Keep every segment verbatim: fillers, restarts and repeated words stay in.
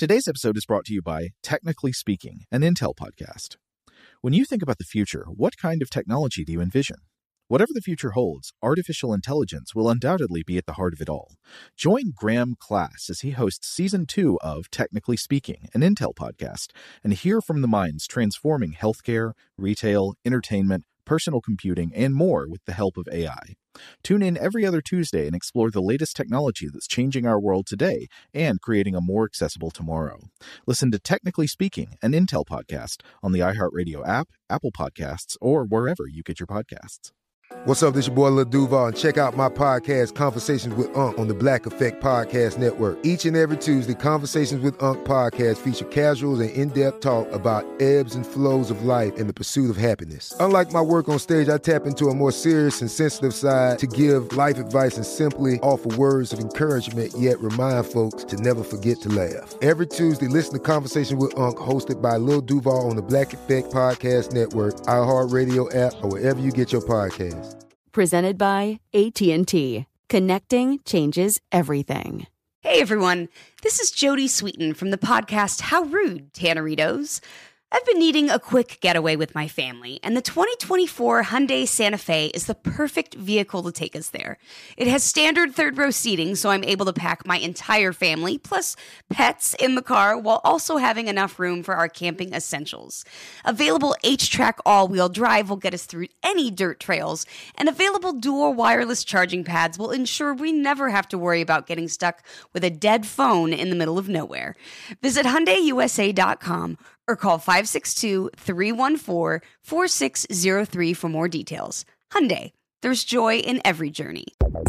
Today's episode is brought to you by Technically Speaking, an Intel podcast. When you think about the future, what kind of technology do you envision? Whatever the future holds, artificial intelligence will undoubtedly be at the heart of it all. Join Graham Class as he hosts Season two of Technically Speaking, an Intel podcast, and hear from the minds transforming healthcare, retail, entertainment, personal computing, and more with the help of A I. Tune in every other Tuesday and explore the latest technology that's changing our world today and creating a more accessible tomorrow. Listen to Technically Speaking, an Intel podcast on the iHeartRadio app, Apple Podcasts, or wherever you get your podcasts. What's up, this your boy Lil Duval, and check out my podcast, Conversations with Unc, on the Black Effect Podcast Network. Each and every Tuesday, Conversations with Unc podcast feature casuals and in-depth talk about ebbs and flows of life and the pursuit of happiness. Unlike my work on stage, I tap into a more serious and sensitive side to give life advice and simply offer words of encouragement, yet remind folks to never forget to laugh. Every Tuesday, listen to Conversations with Unc, hosted by Lil Duval on the Black Effect Podcast Network, iHeartRadio app, or wherever you get your podcasts. Presented by A T and T. Connecting changes everything. Hey everyone, this is Jodie Sweetin from the podcast How Rude, Tanneritos. I've been needing a quick getaway with my family, and the twenty twenty-four Hyundai Santa Fe is the perfect vehicle to take us there. It has standard third-row seating, so I'm able to pack my entire family, plus pets, in the car, while also having enough room for our camping essentials. Available H-Track all-wheel drive will get us through any dirt trails, and available dual wireless charging pads will ensure we never have to worry about getting stuck with a dead phone in the middle of nowhere. Visit Hyundai U S A dot com or call five six two, three one four, four six zero three for more details. Hyundai, there's joy in every journey.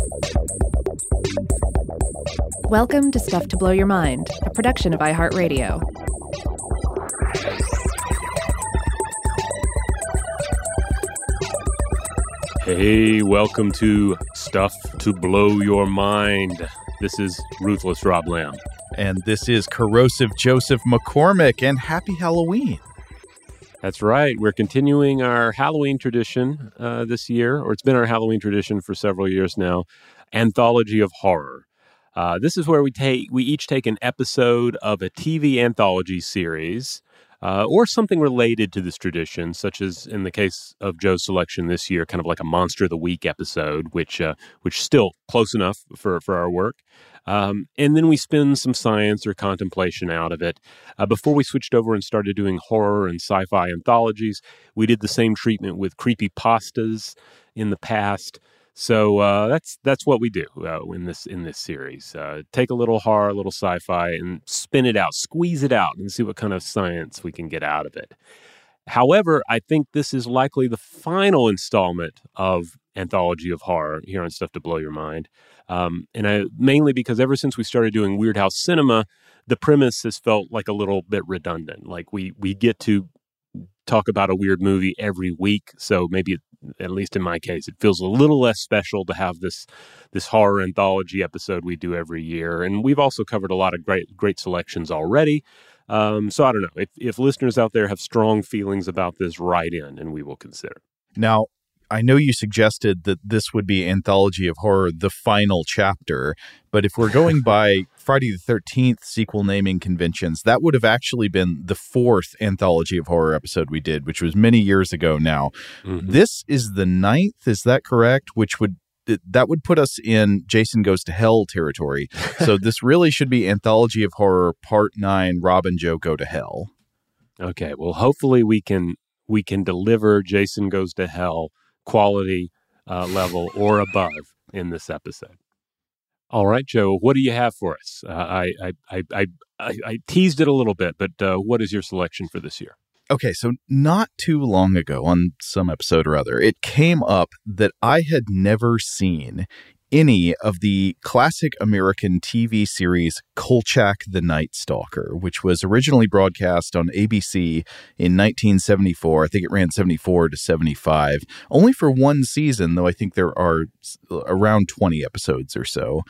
Welcome to Stuff to Blow Your Mind, a production of iHeartRadio. Hey, welcome to Stuff to Blow Your Mind. This is Ruthless Rob Lamb. And this is Corrosive Joseph McCormick, and happy Halloween. That's right. We're continuing our Halloween tradition uh, this year, or it's been our Halloween tradition for several years now, Anthology of Horror. Uh, this is where we take we each take an episode of a T V anthology series uh, or something related to this tradition, such as in the case of Joe's selection this year, kind of like a Monster of the Week episode, which uh, which is still close enough for, for our work. Um, and then we spin some science or contemplation out of it. Uh, before we switched over and started doing horror and sci-fi anthologies, we did the same treatment with creepypastas in the past. So uh, that's that's what we do uh, in this in this series. Uh, take a little horror, a little sci-fi, and spin it out, squeeze it out, and see what kind of science we can get out of it. However, I think this is likely the final installment of Anthology of Horror here on Stuff to Blow Your Mind. Um, and I, mainly because ever since we started doing Weird House Cinema, the premise has felt like a little bit redundant. Like we we get to talk about a weird movie every week, so maybe, at least in my case, it feels a little less special to have this this horror anthology episode we do every year. And we've also covered a lot of great great selections already. Um, so I don't know. If, if listeners out there have strong feelings about this, write in and we will consider. Now, I know you suggested that this would be Anthology of Horror, the final chapter, but if we're going by Friday the thirteenth sequel naming conventions, that would have actually been the fourth Anthology of Horror episode we did, which was many years ago now. Mm-hmm. This is the ninth, is that correct? Which would that would put us in Jason Goes to Hell territory. So this really should be Anthology of Horror Part nine, Rob and Joe Go to Hell. Okay, well, hopefully we can we can deliver Jason Goes to Hell quality uh, level or above in this episode. All right, Joe, what do you have for us? Uh, I, I, I, I, I, I teased it a little bit, but uh, what is your selection for this year? Okay, so not too long ago on some episode or other, it came up that I had never seen any of the classic American T V series Kolchak the Night Stalker, which was originally broadcast on A B C in nineteen seventy-four. I think it ran seventy-four to seventy-five, only for one season, though I think there are around twenty episodes or so.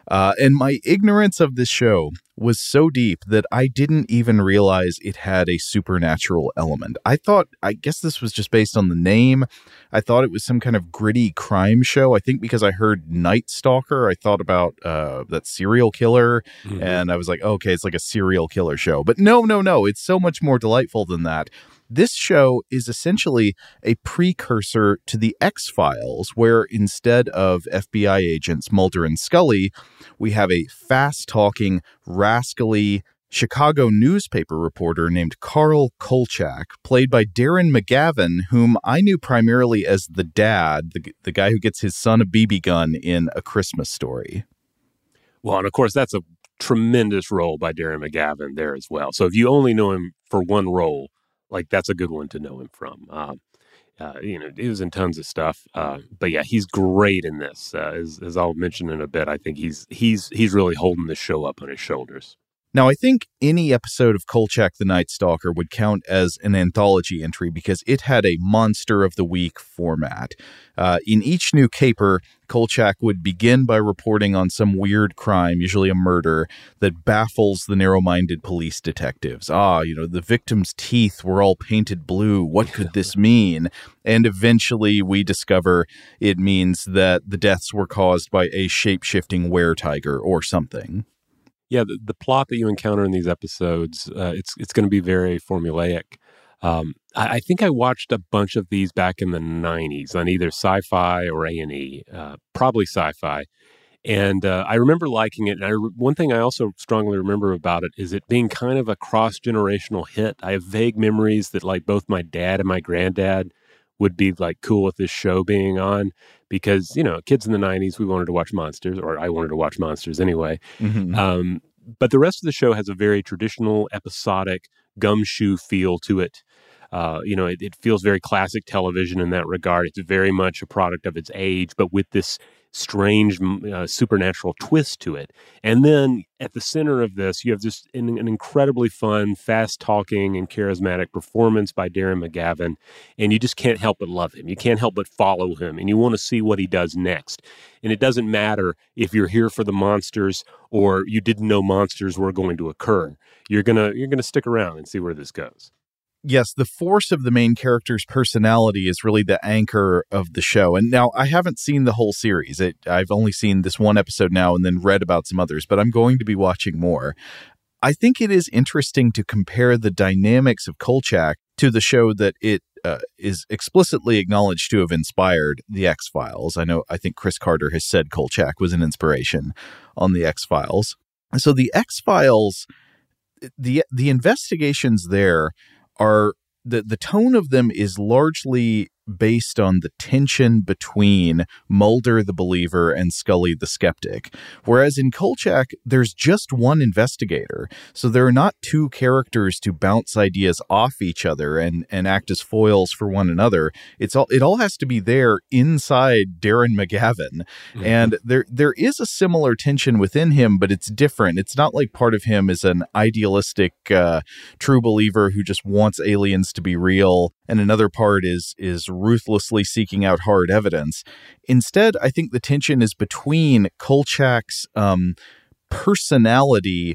Uh, and my ignorance of this show was so deep that I didn't even realize it had a supernatural element. I thought, I guess this was just based on the name. I thought it was some kind of gritty crime show. I think because I heard Night Stalker, I thought about uh, that serial killer. Mm-hmm. And I was like, okay, it's like a serial killer show. But no, no, no. It's so much more delightful than that. This show is essentially a precursor to the X-Files, where instead of F B I agents Mulder and Scully, we have a fast-talking, rascally Chicago newspaper reporter named Carl Kolchak, played by Darren McGavin, whom I knew primarily as the dad, the, the guy who gets his son a B B gun in A Christmas Story. Well, and of course, that's a tremendous role by Darren McGavin there as well. So if you only know him for one role, like, that's a good one to know him from. Uh, uh, you know, he was in tons of stuff. Uh, but yeah, he's great in this. Uh, as, as I'll mention in a bit, I think he's he's he's really holding the show up on his shoulders. Now, I think any episode of Kolchak the Night Stalker would count as an anthology entry because it had a Monster of the Week format. Uh, in each new caper, Kolchak would begin by reporting on some weird crime, usually a murder, that baffles the narrow-minded police detectives. Ah, you know, the victim's teeth were all painted blue. What could this mean? And eventually we discover it means that the deaths were caused by a shape-shifting were-tiger or something. Yeah, the, the plot that you encounter in these episodes, uh, it's it's going to be very formulaic. Um, I, I think I watched a bunch of these back in the nineties on either Sci-Fi or A and E, uh, probably Sci-Fi. And uh, I remember liking it. And I, one thing I also strongly remember about it is it being kind of a cross-generational hit. I have vague memories that like both my dad and my granddad would be like cool with this show being on because, you know, kids in the nineties, we wanted to watch monsters, or I wanted to watch monsters anyway. Mm-hmm. Um, but the rest of the show has a very traditional, episodic, gumshoe feel to it. Uh, you know, it, it feels very classic television in that regard. It's very much a product of its age, but with this strange uh, supernatural twist to it. And then at the center of this, you have just an, an incredibly fun, fast-talking, and charismatic performance by Darren McGavin, and you just can't help but love him. You can't help but follow him, and you want to see what he does next. And it doesn't matter if you're here for the monsters or you didn't know monsters were going to occur. You're gonna you're gonna stick around and see where this goes. Yes, the force of the main character's personality is really the anchor of the show. And now I haven't seen the whole series. It, I've only seen this one episode now and then read about some others, but I'm going to be watching more. I think it is interesting to compare the dynamics of Kolchak to the show that it uh, is explicitly acknowledged to have inspired, The X-Files. I know, I think Chris Carter has said Kolchak was an inspiration on The X-Files. So The X-Files, the the investigations there are the the tone of them is largely based on the tension between Mulder the believer and Scully the skeptic. Whereas in Kolchak, there's just one investigator. So there are not two characters to bounce ideas off each other and, and act as foils for one another. It's all it all has to be there inside Darren McGavin. Mm-hmm. And there there is a similar tension within him, but it's different. It's not like part of him is an idealistic uh, true believer who just wants aliens to be real, and another part is is ruthlessly seeking out hard evidence. Instead, I think the tension is between Kolchak's um, personality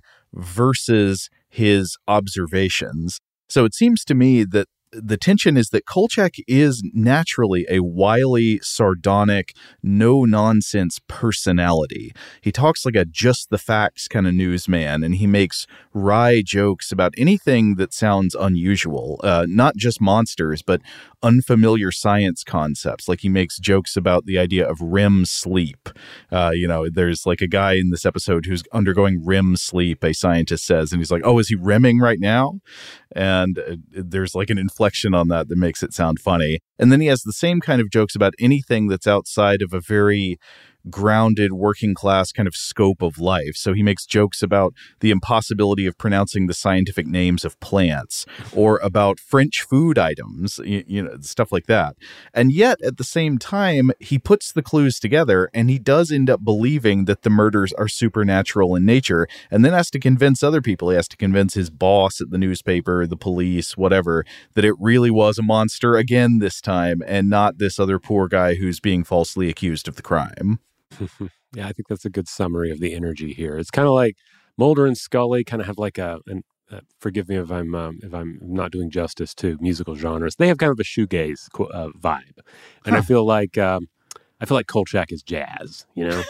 versus his observations. So it seems to me that the tension is that Kolchak is naturally a wily, sardonic, no-nonsense personality. He talks like a just-the-facts kind of newsman, and he makes wry jokes about anything that sounds unusual, uh, not just monsters, but unfamiliar science concepts. Like he makes jokes about the idea of R E M sleep. Uh, you know, there's like a guy in this episode who's undergoing R E M sleep, a scientist says, and he's like, oh, is he REMing right now? And uh, there's like an inflection on that that makes it sound funny. And then he has the same kind of jokes about anything that's outside of a very grounded working class kind of scope of life. So he makes jokes about the impossibility of pronouncing the scientific names of plants or about French food items, you, you know, stuff like that. And yet at the same time, he puts the clues together and he does end up believing that the murders are supernatural in nature, and then has to convince other people. He has to convince his boss at the newspaper, the police, whatever, that it really was a monster again this time and not this other poor guy who's being falsely accused of the crime. Yeah, I think that's a good summary of the energy here. It's kind of like Mulder and Scully kind of have like a, an, uh, forgive me if I'm um, if I'm not doing justice to musical genres. They have kind of a shoegaze uh, vibe, and huh. I feel like um, I feel like Kolchak is jazz, you know.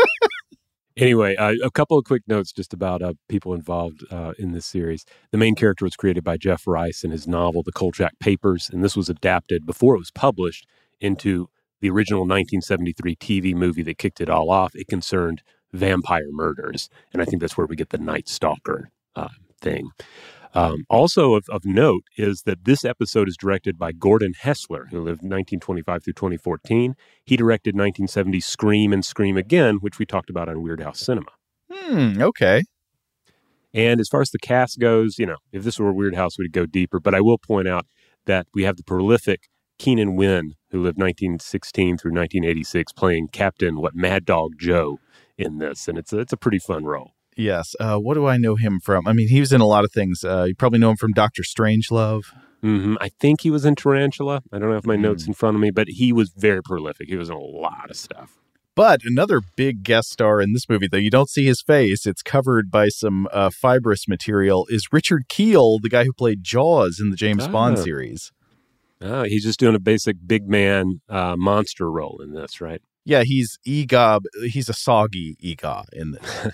Anyway, uh, a couple of quick notes just about uh, people involved uh, in this series. The main character was created by Jeff Rice in his novel, The Kolchak Papers, and this was adapted before it was published into the original nineteen seventy-three T V movie that kicked it all off. It concerned vampire murders, and I think that's where we get the Night Stalker uh, thing. Um, also of, of note is that this episode is directed by Gordon Hessler, who lived nineteen twenty-five through twenty fourteen. He directed nineteen seventy Scream and Scream Again, which we talked about on Weird House Cinema. Hmm, okay. And as far as the cast goes, you know, if this were Weird House, we'd go deeper. But I will point out that we have the prolific Keenan Wynn, who lived nineteen sixteen through nineteen eighty-six, playing Captain, what, Mad Dog Joe in this. And it's a, it's a pretty fun role. Yes. Uh, what do I know him from? I mean, he was in a lot of things. Uh, you probably know him from Doctor Strangelove. Mm-hmm. I think he was in Tarantula. I don't have my mm. notes in front of me, but he was very prolific. He was in a lot of stuff. But another big guest star in this movie, though you don't see his face, it's covered by some uh, fibrous material, is Richard Kiel, the guy who played Jaws in the James oh. Bond series. Oh, he's just doing a basic big man uh, monster role in this, right? Yeah, he's Egob. He's a soggy Ega in this.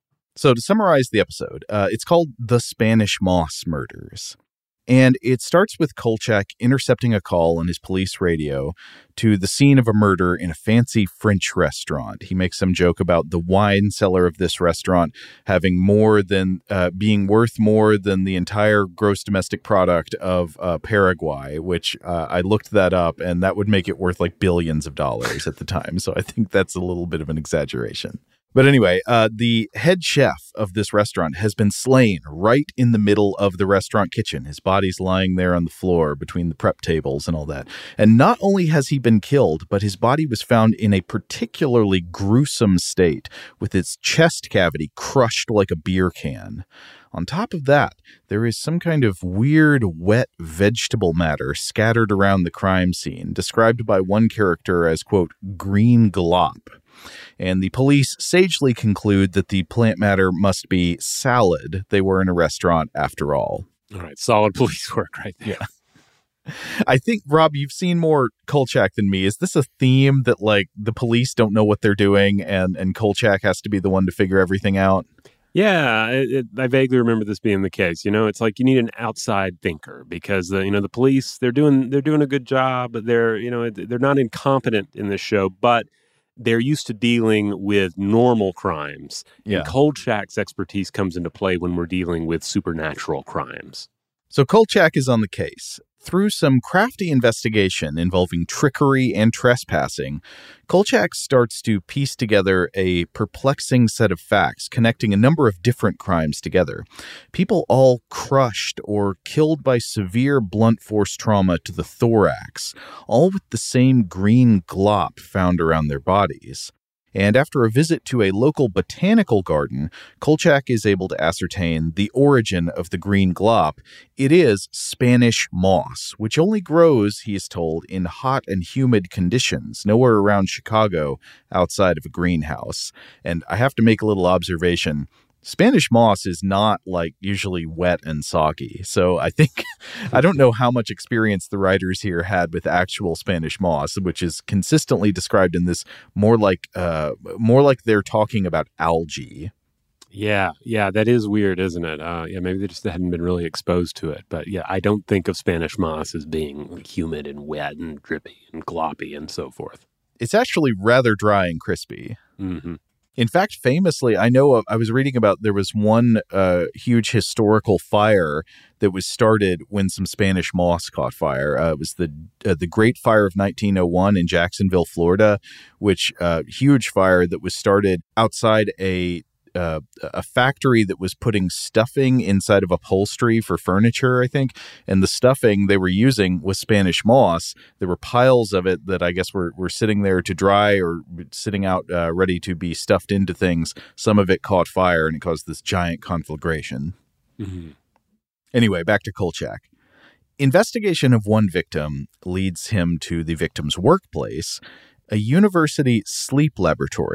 So to summarize the episode, uh, it's called The Spanish Moss Murders. And it starts with Kolchak intercepting a call on his police radio to the scene of a murder in a fancy French restaurant. He makes some joke about the wine cellar of this restaurant having more than, uh, being worth more than the entire gross domestic product of uh, Paraguay, which uh, I looked that up, and that would make it worth like billions of dollars at the time. So I think that's a little bit of an exaggeration. But anyway, uh, the head chef of this restaurant has been slain right in the middle of the restaurant kitchen. His body's lying there on the floor between the prep tables and all that. And not only has he been killed, but his body was found in a particularly gruesome state, with its chest cavity crushed like a beer can. On top of that, there is some kind of weird, wet vegetable matter scattered around the crime scene, described by one character as, quote, green glop. And the police sagely conclude that the plant matter must be salad. They were in a restaurant after all. All right, solid police work right there. Yeah. I think, Rob, you've seen more Kolchak than me. Is this a theme that, like, the police don't know what they're doing and, and Kolchak has to be the one to figure everything out? Yeah, it, it, I vaguely remember this being the case. You know, it's like you need an outside thinker because the, you know, the police, they're doing they're doing a good job, but they're, you know, they're not incompetent in this show, but they're used to dealing with normal crimes. Yeah. And Kolchak's expertise comes into play when we're dealing with supernatural crimes. So Kolchak is on the case. Through some crafty investigation involving trickery and trespassing, Kolchak starts to piece together a perplexing set of facts connecting a number of different crimes together. People all crushed or killed by severe blunt force trauma to the thorax, all with the same green glop found around their bodies. And after a visit to a local botanical garden, Kolchak is able to ascertain the origin of the green glop. It is Spanish moss, which only grows, he is told, in hot and humid conditions, nowhere around Chicago outside of a greenhouse. And I have to make a little observation. Spanish moss is not like usually wet and soggy. So I think, I don't know how much experience the writers here had with actual Spanish moss, which is consistently described in this more like, uh, more like they're talking about algae. Yeah, yeah, that is weird, isn't it? Uh, yeah, maybe they just hadn't been really exposed to it. But yeah, I don't think of Spanish moss as being humid and wet and drippy and gloppy and so forth. It's actually rather dry and crispy. Mm-hmm. In fact, famously, I know of, I was reading about there was one uh, huge historical fire that was started when some Spanish moss caught fire. Uh, it was the uh, the Great Fire of nineteen oh one in Jacksonville, Florida, which uh, huge fire that was started outside a Uh, a factory that was putting stuffing inside of upholstery for furniture, I think. And the stuffing they were using was Spanish moss. There were piles of it that I guess were, were sitting there to dry or sitting out uh, ready to be stuffed into things. Some of it caught fire and it caused this giant conflagration. Mm-hmm. Anyway, back to Kolchak. Investigation of one victim leads him to the victim's workplace, a university sleep laboratory,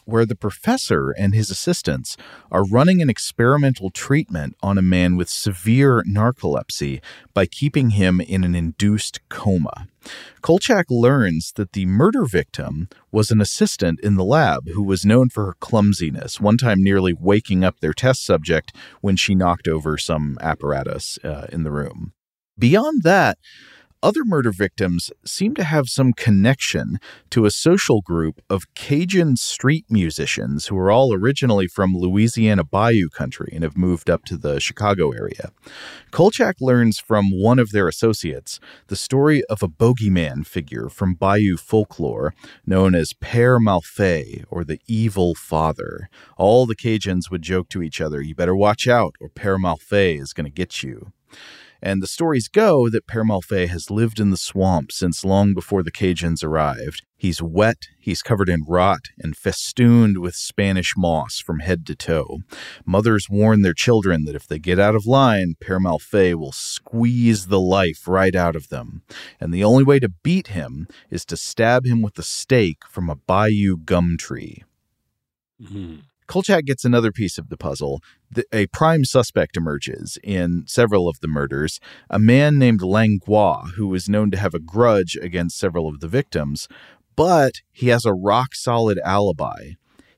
where the professor and his assistants are running an experimental treatment on a man with severe narcolepsy by keeping him in an induced coma. Kolchak learns that the murder victim was an assistant in the lab who was known for her clumsiness, one time nearly waking up their test subject when she knocked over some apparatus uh, in the room. Beyond that, other murder victims seem to have some connection to a social group of Cajun street musicians who are all originally from Louisiana Bayou country and have moved up to the Chicago area. Kolchak learns from one of their associates the story of a bogeyman figure from Bayou folklore known as Père Malfait, or the Evil Father. All the Cajuns would joke to each other, "You better watch out, or Père Malfait is going to get you." And the stories go that Père Malfait has lived in the swamp since long before the Cajuns arrived. He's wet, he's covered in rot, and festooned with Spanish moss from head to toe. Mothers warn their children that if they get out of line, Père Malfait will squeeze the life right out of them. And the only way to beat him is to stab him with a stake from a bayou gum tree. Mm-hmm. Kolchak gets another piece of the puzzle. The, a prime suspect emerges in several of the murders, a man named Langlois, who is known to have a grudge against several of the victims, but he has a rock-solid alibi.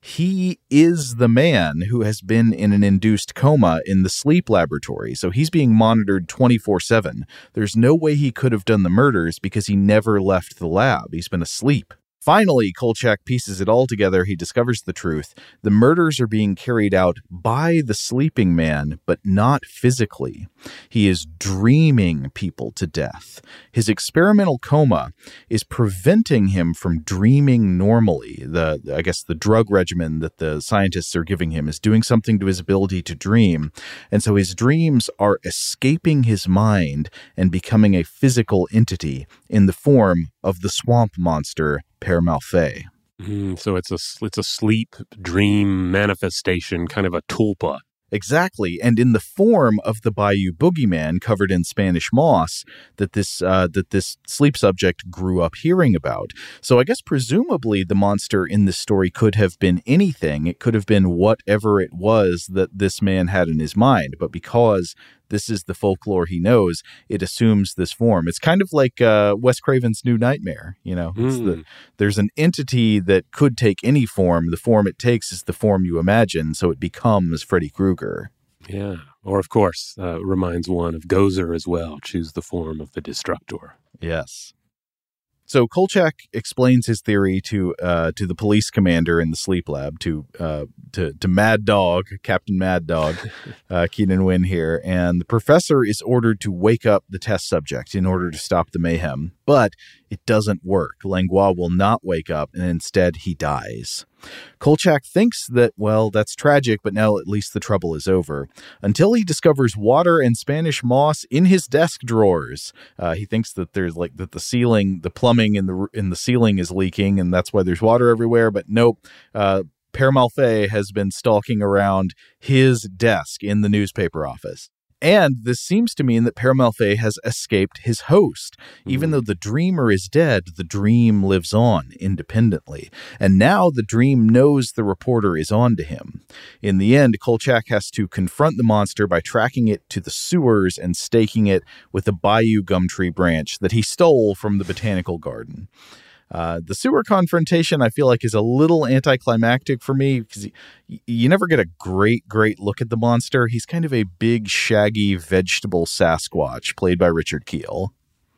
He is the man who has been in an induced coma in the sleep laboratory, so he's being monitored twenty-four seven. There's no way he could have done the murders because he never left the lab. He's been asleep. Finally, Kolchak pieces it all together. He discovers the truth. The murders are being carried out by the sleeping man, but not physically. He is dreaming people to death. His experimental coma is preventing him from dreaming normally. The, I guess the drug regimen that the scientists are giving him is doing something to his ability to dream. And so his dreams are escaping his mind and becoming a physical entity in the form of the swamp monster, Père Malfait. Mm, so it's a it's a sleep dream manifestation, kind of a tulpa. Exactly, and in the form of the Bayou boogeyman covered in Spanish moss that this uh, that this sleep subject grew up hearing about. So I guess presumably the monster in this story could have been anything. It could have been whatever it was that this man had in his mind, but because this is the folklore he knows, it assumes this form. It's kind of like uh, Wes Craven's New Nightmare. You know, it's mm. the, there's an entity that could take any form. The form it takes is the form you imagine, so it becomes Freddy Krueger. Yeah, or of course, uh, reminds one of Gozer as well. Choose the form of the Destructor. Yes. So Kolchak explains his theory to uh, to the police commander in the sleep lab, to uh, to, to Mad Dog, Captain Mad Dog, uh, Keenan Wynn here, and the professor is ordered to wake up the test subject in order to stop the mayhem. But it doesn't work. Langlois will not wake up, and instead he dies. Kolchak thinks that, well, that's tragic, but now at least the trouble is over. Until he discovers water and Spanish moss in his desk drawers. Uh, he thinks that there's like that the ceiling, the plumbing in the in the ceiling is leaking, and that's why there's water everywhere. But nope, uh, Père Malfait has been stalking around his desk in the newspaper office. And this seems to mean that Père Malfait has escaped his host. Even mm. though the dreamer is dead, the dream lives on independently. And now the dream knows the reporter is on to him. In the end, Kolchak has to confront the monster by tracking it to the sewers and staking it with a bayou gum tree branch that he stole from the botanical garden. Uh, the sewer confrontation, I feel like, is a little anticlimactic for me because you, you never get a great, great look at the monster. He's kind of a big, shaggy vegetable Sasquatch played by Richard Kiel.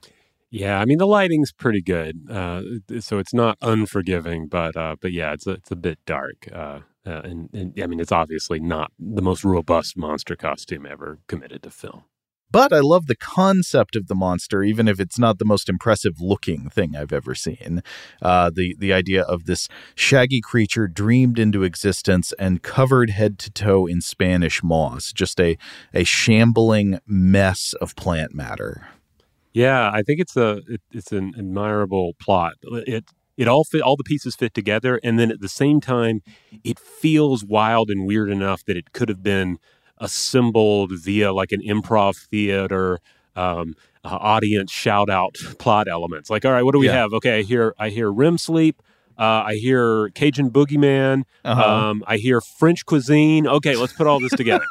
Yeah, I mean, the lighting's pretty good, uh, so it's not unforgiving, but uh, but yeah, it's a, it's a bit dark. Uh, uh, and, and I mean, it's obviously not the most robust monster costume ever committed to film. But I love the concept of the monster, even if it's not the most impressive looking thing I've ever seen. Uh, the, the idea of this shaggy creature dreamed into existence and covered head to toe in Spanish moss. Just a, a shambling mess of plant matter. Yeah, I think it's a it, it's an admirable plot. It it all fit, all the pieces fit together, and then at the same time, it feels wild and weird enough that it could have been assembled via like an improv theater um, uh, audience shout out plot elements. Like, all right, what do we yeah. have? Okay, I hear I hear R E M sleep, Uh, I hear Cajun boogeyman. Uh-huh. Um, I hear French cuisine. Okay, let's put all this together.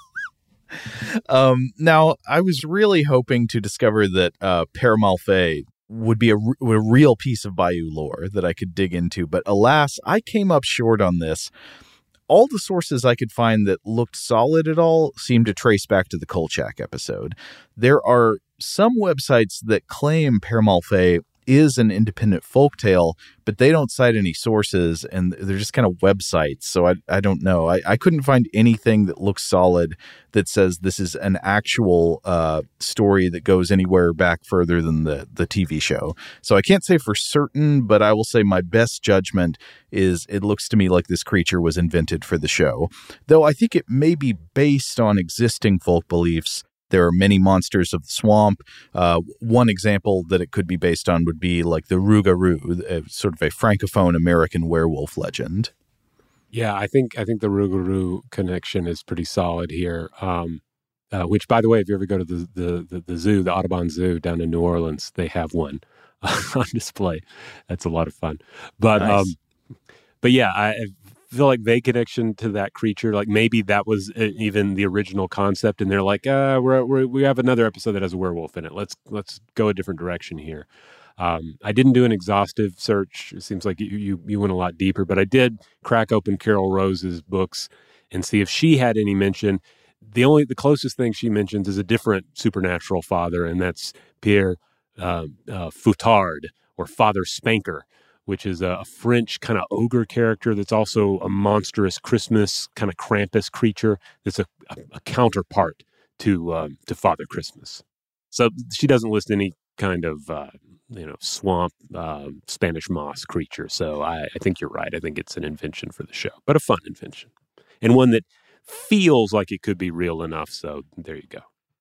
um, now, I was really hoping to discover that uh, Père Malfait would be a, a real piece of Bayou lore that I could dig into. But alas, I came up short on this. All the sources I could find that looked solid at all seemed to trace back to the Kolchak episode. There are some websites that claim Père Malfait is an independent folktale, but they don't cite any sources, and they're just kind of websites. So I I don't know. I, I couldn't find anything that looks solid that says this is an actual uh, story that goes anywhere back further than the, the T V show. So I can't say for certain, but I will say my best judgment is it looks to me like this creature was invented for the show. Though I think it may be based on existing folk beliefs. There are many monsters of the swamp. Uh, one example that it could be based on would be like the Rougarou, sort of a francophone American werewolf legend. Yeah, I think I think the Rougarou connection is pretty solid here. Um, uh, which, by the way, if you ever go to the, the, the, the zoo, the Audubon Zoo down in New Orleans, they have one on display. That's a lot of fun. But nice. um, but yeah, I feel like they connection to that creature, like maybe that was even the original concept, and they're like, uh, we're, we're, we have another episode that has a werewolf in it. Let's let's go a different direction here. Um, I didn't do an exhaustive search. It seems like you, you you went a lot deeper, but I did crack open Carol Rose's books and see if she had any mention. The only the closest thing she mentions is a different supernatural father, and that's Pierre uh, uh, Fouettard, or Father Spanker, which is a French kind of ogre character that's also a monstrous Christmas kind of Krampus creature that's a, a, a counterpart to um, to Father Christmas. So she doesn't list any kind of uh, you know swamp uh, Spanish moss creature. So I, I think you're right. I think it's an invention for the show, but a fun invention, and one that feels like it could be real enough. So there you go.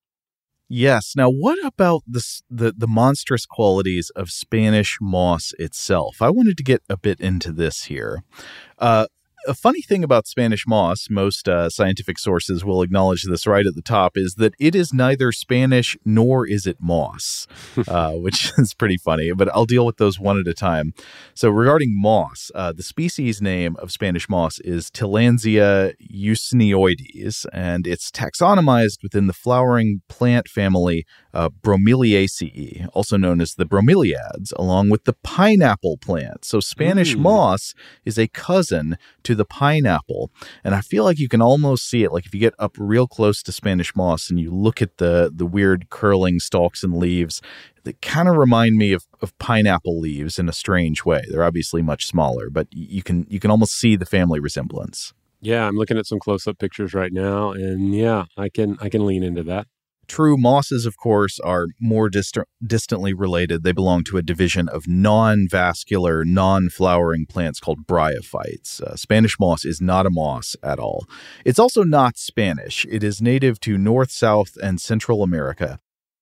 Yes. Now, what about this, the the monstrous qualities of Spanish moss itself? I wanted to get a bit into this here. Uh, a funny thing about Spanish moss, most uh, scientific sources will acknowledge this right at the top, is that it is neither Spanish nor is it moss, uh, which is pretty funny, but I'll deal with those one at a time. So regarding moss, uh, the species name of Spanish moss is Tillandsia usneoides, and it's taxonomized within the flowering plant family uh, Bromeliaceae, also known as the bromeliads, along with the pineapple plant. So Spanish mm. moss is a cousin to the pineapple, and I feel like you can almost see it. Like if you get up real close to Spanish moss and you look at the the weird curling stalks and leaves, they kind of remind me of, of pineapple leaves in a strange way. They're obviously much smaller, but you can you can almost see the family resemblance. Yeah, I'm looking at some close-up pictures right now, and yeah, I can I can lean into that. True, mosses, of course, are more dist- distantly related. They belong to a division of non-vascular, non-flowering plants called bryophytes. Uh, Spanish moss is not a moss at all. It's also not Spanish. It is native to North, South, and Central America.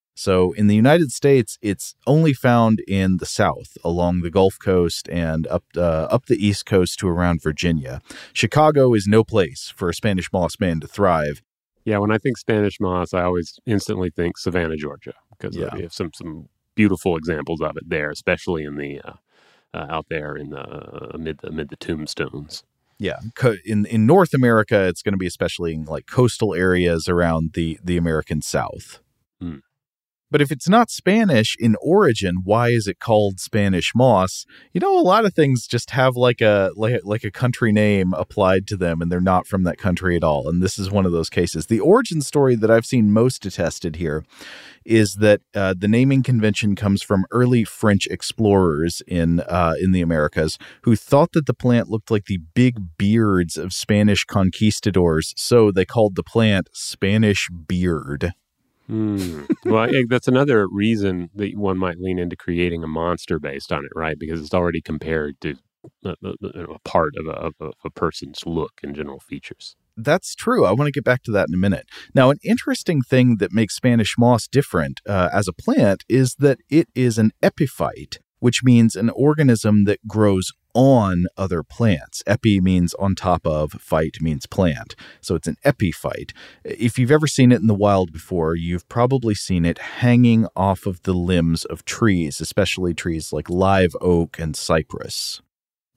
So in the United States, it's only found in the South, along the Gulf Coast and up uh, up the East Coast to around Virginia. Chicago is no place for a Spanish moss man to thrive. Yeah, when I think Spanish moss, I always instantly think Savannah, Georgia, because yeah. we have some some beautiful examples of it there, especially in the uh, uh, out there in the uh, amid the amid the tombstones. Yeah, in in North America, it's going to be especially in like coastal areas around the the American South. Hmm. But if it's not Spanish in origin, why is it called Spanish moss? You know, a lot of things just have like a like, like a country name applied to them, and they're not from that country at all. And this is one of those cases. The origin story that I've seen most attested here is that uh, the naming convention comes from early French explorers in uh, in the Americas who thought that the plant looked like the big beards of Spanish conquistadors, so they called the plant Spanish beard. Hmm. Well, I, that's another reason that one might lean into creating a monster based on it, right? Because it's already compared to a, a, a part of a, of a, of a person's look and general features. That's true. I want to get back to that in a minute. Now, an interesting thing that makes Spanish moss different uh, as a plant is that it is an epiphyte, which means an organism that grows on other plants. Epi means on top of, phyte means plant. So it's an epiphyte. If you've ever seen it in the wild before, you've probably seen it hanging off of the limbs of trees, especially trees like live oak and cypress.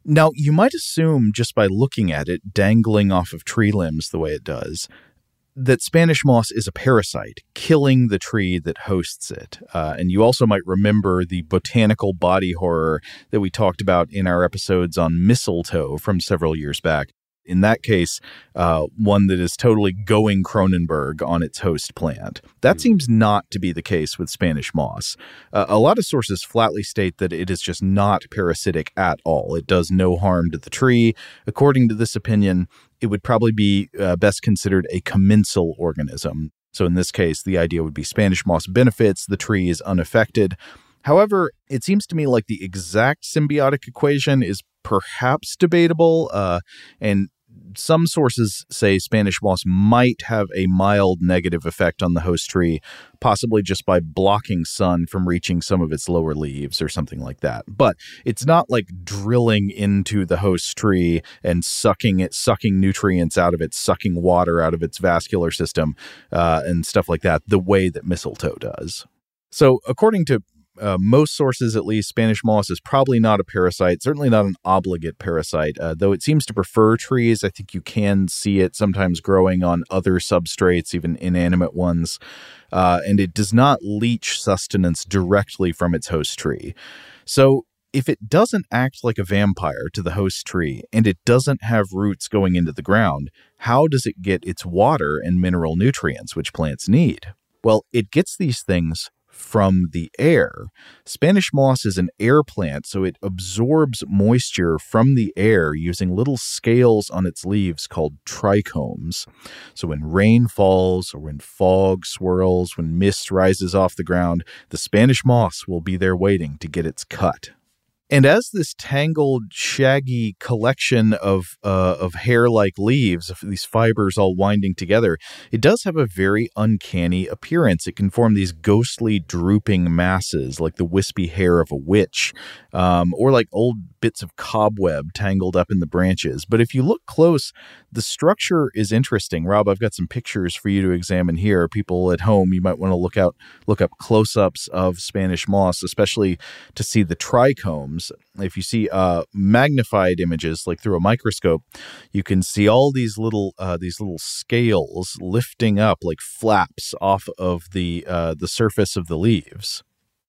Now, you might assume just by looking at it dangling off of tree limbs the way it does, that Spanish moss is a parasite, killing the tree that hosts it. Uh, and you also might remember the botanical body horror that we talked about in our episodes on mistletoe from several years back. In that case, uh, one that is totally going Cronenberg on its host plant. That seems not to be the case with Spanish moss. Uh, a lot of sources flatly state that it is just not parasitic at all. It does no harm to the tree. According to this opinion, it would probably be uh, best considered a commensal organism. So in this case, the idea would be Spanish moss benefits, the tree is unaffected. However, it seems to me like the exact symbiotic equation is perhaps debatable, uh, and some sources say Spanish moss might have a mild negative effect on the host tree, possibly just by blocking sun from reaching some of its lower leaves or something like that. But it's not like drilling into the host tree and sucking it, sucking nutrients out of it, sucking water out of its vascular system uh, and stuff like that, the way that mistletoe does. So according to Uh, most sources, at least, Spanish moss is probably not a parasite, certainly not an obligate parasite, uh, though it seems to prefer trees. I think you can see it sometimes growing on other substrates, even inanimate ones, uh, and it does not leach sustenance directly from its host tree. So if it doesn't act like a vampire to the host tree, and it doesn't have roots going into the ground, how does it get its water and mineral nutrients, which plants need? Well, it gets these things from the air. Spanish moss is an air plant, so it absorbs moisture from the air using little scales on its leaves called trichomes. So when rain falls or when fog swirls, when mist rises off the ground, the Spanish moss will be there waiting to get its cut. And as this tangled, shaggy collection of uh, of hair-like leaves, of these fibers all winding together, it does have a very uncanny appearance. It can form these ghostly, drooping masses, like the wispy hair of a witch, um, or like old bits of cobweb tangled up in the branches. But if you look close, the structure is interesting. Rob, I've got some pictures for you to examine here. People at home, you might want to look out, look up close-ups of Spanish moss, especially to see the trichomes. If you see uh, magnified images, like through a microscope, you can see all these little uh, these little scales lifting up like flaps off of the uh, the surface of the leaves.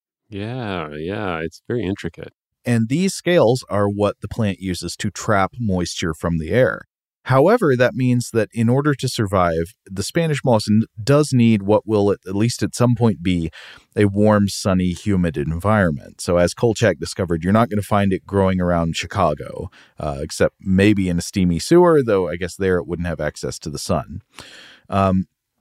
Yeah, yeah, it's very intricate. And these scales are what the plant uses to trap moisture from the air. However, that means that in order to survive, the Spanish moss does need what will, at least at some point, be a warm, sunny, humid environment. So as Kolchak discovered, you're not going to find it growing around Chicago, uh, except maybe in a steamy sewer, though I guess there it wouldn't have access to the sun. Um,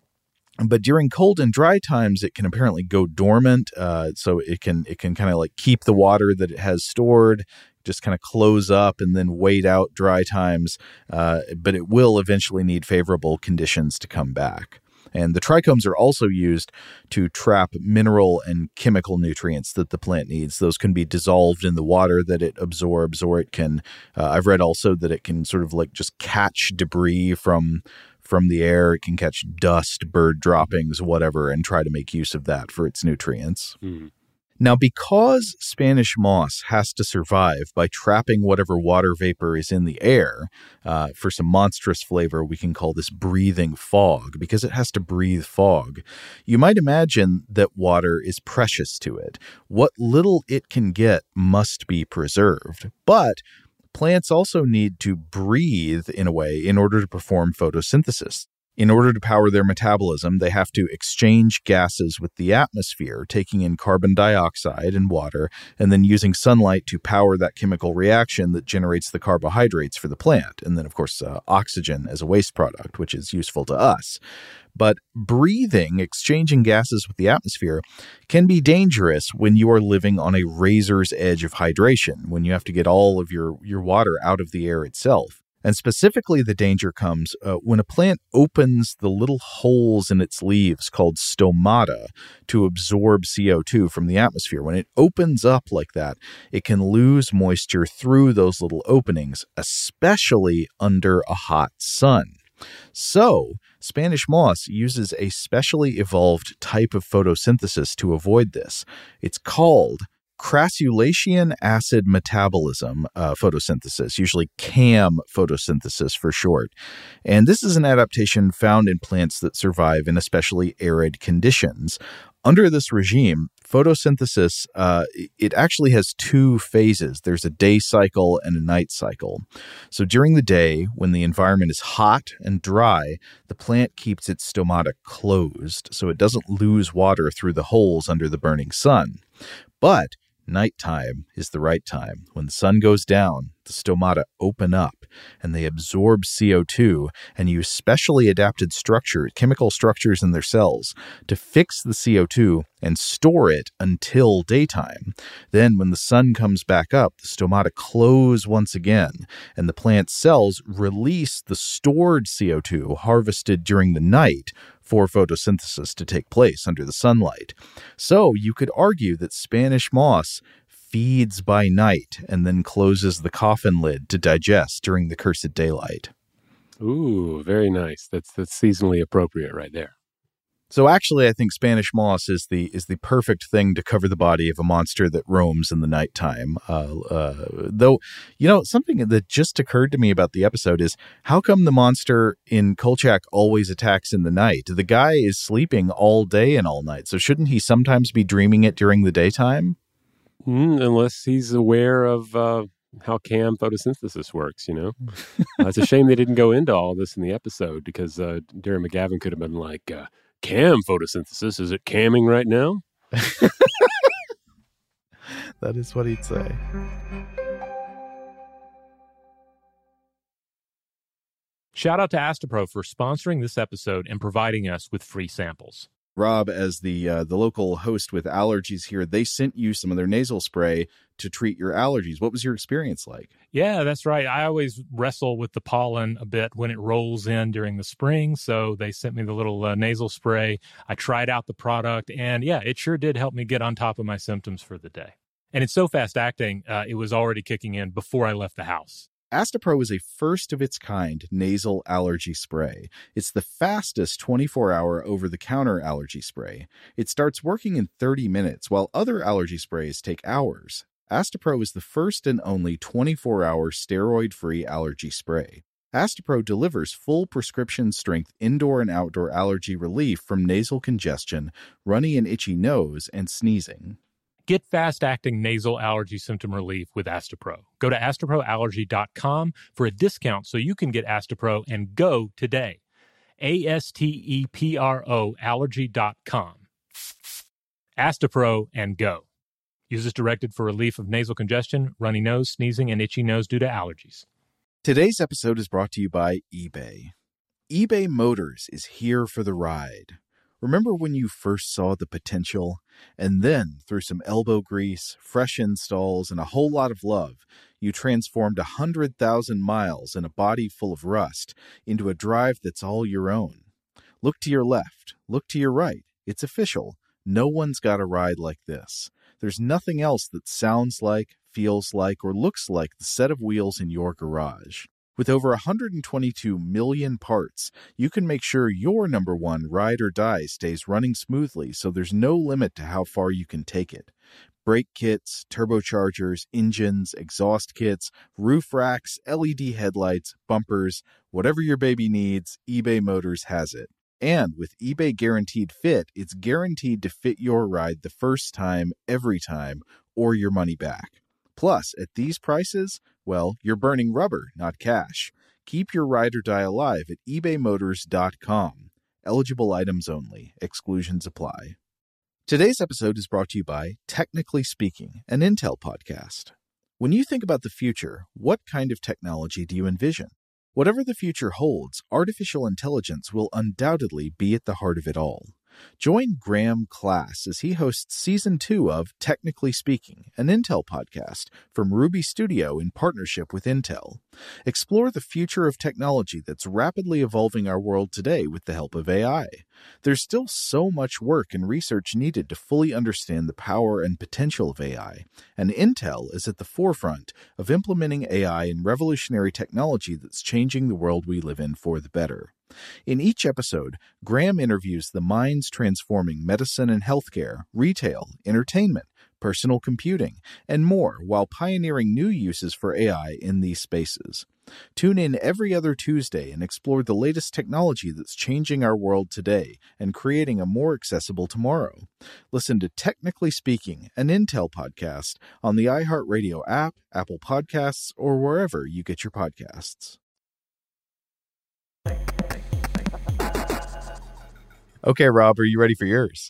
But during cold and dry times, it can apparently go dormant. Uh, so it can it can kind of like keep the water that it has stored, just kind of close up and then wait out dry times. Uh, but it will eventually need favorable conditions to come back. And the trichomes are also used to trap mineral and chemical nutrients that the plant needs. Those can be dissolved in the water that it absorbs, or it can, uh, I've read also that it can sort of like just catch debris from from the air. It can catch dust, bird droppings, whatever, and try to make use of that for its nutrients. Mm. Now, because Spanish moss has to survive by trapping whatever water vapor is in the air, uh, for some monstrous flavor, we can call this breathing fog, because it has to breathe fog. You might imagine that water is precious to it. What little it can get must be preserved. But plants also need to breathe in a way in order to perform photosynthesis. In order to power their metabolism, they have to exchange gases with the atmosphere, taking in carbon dioxide and water, and then using sunlight to power that chemical reaction that generates the carbohydrates for the plant. And then, of course, uh, oxygen as a waste product, which is useful to us. But breathing, exchanging gases with the atmosphere, can be dangerous when you are living on a razor's edge of hydration, when you have to get all of your, your water out of the air itself. And specifically, the danger comes uh, when a plant opens the little holes in its leaves called stomata to absorb C O two from the atmosphere. When it opens up like that, it can lose moisture through those little openings, especially under a hot sun. So, Spanish moss uses a specially evolved type of photosynthesis to avoid this. It's called crassulacean acid metabolism uh, photosynthesis, usually CAM photosynthesis for short. And this is an adaptation found in plants that survive in especially arid conditions. Under this regime, photosynthesis, uh, it actually has two phases. There's a day cycle and a night cycle. So during the day, when the environment is hot and dry, the plant keeps its stomata closed so it doesn't lose water through the holes under the burning sun. But nighttime is the right time. When the sun goes down, the stomata open up and they absorb C O two and use specially adapted structures, chemical structures in their cells to fix the C O two and store it until daytime. Then when the sun comes back up, the stomata close once again and the plant cells release the stored C O two harvested during the night for photosynthesis to take place under the sunlight. So you could argue that Spanish moss feeds by night and then closes the coffin lid to digest during the cursed daylight. Ooh, very nice. That's that's seasonally appropriate right there. So actually, I think Spanish moss is the is the perfect thing to cover the body of a monster that roams in the nighttime. Uh, uh, though, you know, something that just occurred to me about the episode is how come the monster in Kolchak always attacks in the night? The guy is sleeping all day and all night, so shouldn't he sometimes be dreaming it during the daytime? Mm, unless he's aware of uh, how CAM photosynthesis works, you know? uh, it's a shame they didn't go into all this in the episode because uh, Darren McGavin could have been like, uh, CAM photosynthesis, is it camming right now? That is what he'd say. Shout out to Astepro for sponsoring this episode and providing us with free samples. Rob, as the uh, the local host with allergies here, they sent you some of their nasal spray to treat your allergies. What was your experience like? Yeah, that's right. I always wrestle with the pollen a bit when it rolls in during the spring, so they sent me the little uh, nasal spray. I tried out the product, and yeah, it sure did help me get on top of my symptoms for the day. And it's so fast-acting, uh, it was already kicking in before I left the house. Astepro is a first-of-its-kind nasal allergy spray. It's the fastest twenty-four hour over-the-counter allergy spray. It starts working in thirty minutes, while other allergy sprays take hours. Astepro is the first and only twenty-four hour steroid-free allergy spray. Astepro delivers full prescription-strength indoor and outdoor allergy relief from nasal congestion, runny and itchy nose, and sneezing. Get fast-acting nasal allergy symptom relief with Astepro. Go to astepro allergy dot com for a discount so you can get Astepro and go today. A S T E P R O allergy dot com. Astepro and go. Use as directed for relief of nasal congestion, runny nose, sneezing, and itchy nose due to allergies. Today's episode is brought to you by eBay. eBay Motors is here for the ride. Remember when you first saw the potential? And then, through some elbow grease, fresh installs, and a whole lot of love, you transformed one hundred thousand miles and a body full of rust into a drive that's all your own. Look to your left. Look to your right. It's official. No one's got a ride like this. There's nothing else that sounds like, feels like, or looks like the set of wheels in your garage. With over one hundred twenty-two million parts, you can make sure your number one ride or die stays running smoothly so there's no limit to how far you can take it. Brake kits, turbochargers, engines, exhaust kits, roof racks, L E D headlights, bumpers, whatever your baby needs, eBay Motors has it. And with eBay Guaranteed Fit, it's guaranteed to fit your ride the first time, every time, or your money back. Plus, at these prices, well, you're burning rubber, not cash. Keep your ride or die alive at ebay motors dot com. Eligible items only. Exclusions apply. Today's episode is brought to you by Technically Speaking, an Intel podcast. When you think about the future, what kind of technology do you envision? Whatever the future holds, artificial intelligence will undoubtedly be at the heart of it all. Join Graham Class as he hosts Season two of Technically Speaking, an Intel podcast from Ruby Studio in partnership with Intel. Explore the future of technology that's rapidly evolving our world today with the help of A I. There's still so much work and research needed to fully understand the power and potential of A I, and Intel is at the forefront of implementing A I in revolutionary technology that's changing the world we live in for the better. In each episode, Graham interviews the minds transforming medicine and healthcare, retail, entertainment, personal computing, and more while pioneering new uses for A I in these spaces. Tune in every other Tuesday and explore the latest technology that's changing our world today and creating a more accessible tomorrow. Listen to Technically Speaking, an Intel podcast on the iHeartRadio app, Apple Podcasts, or wherever you get your podcasts. Okay, Rob, are you ready for yours?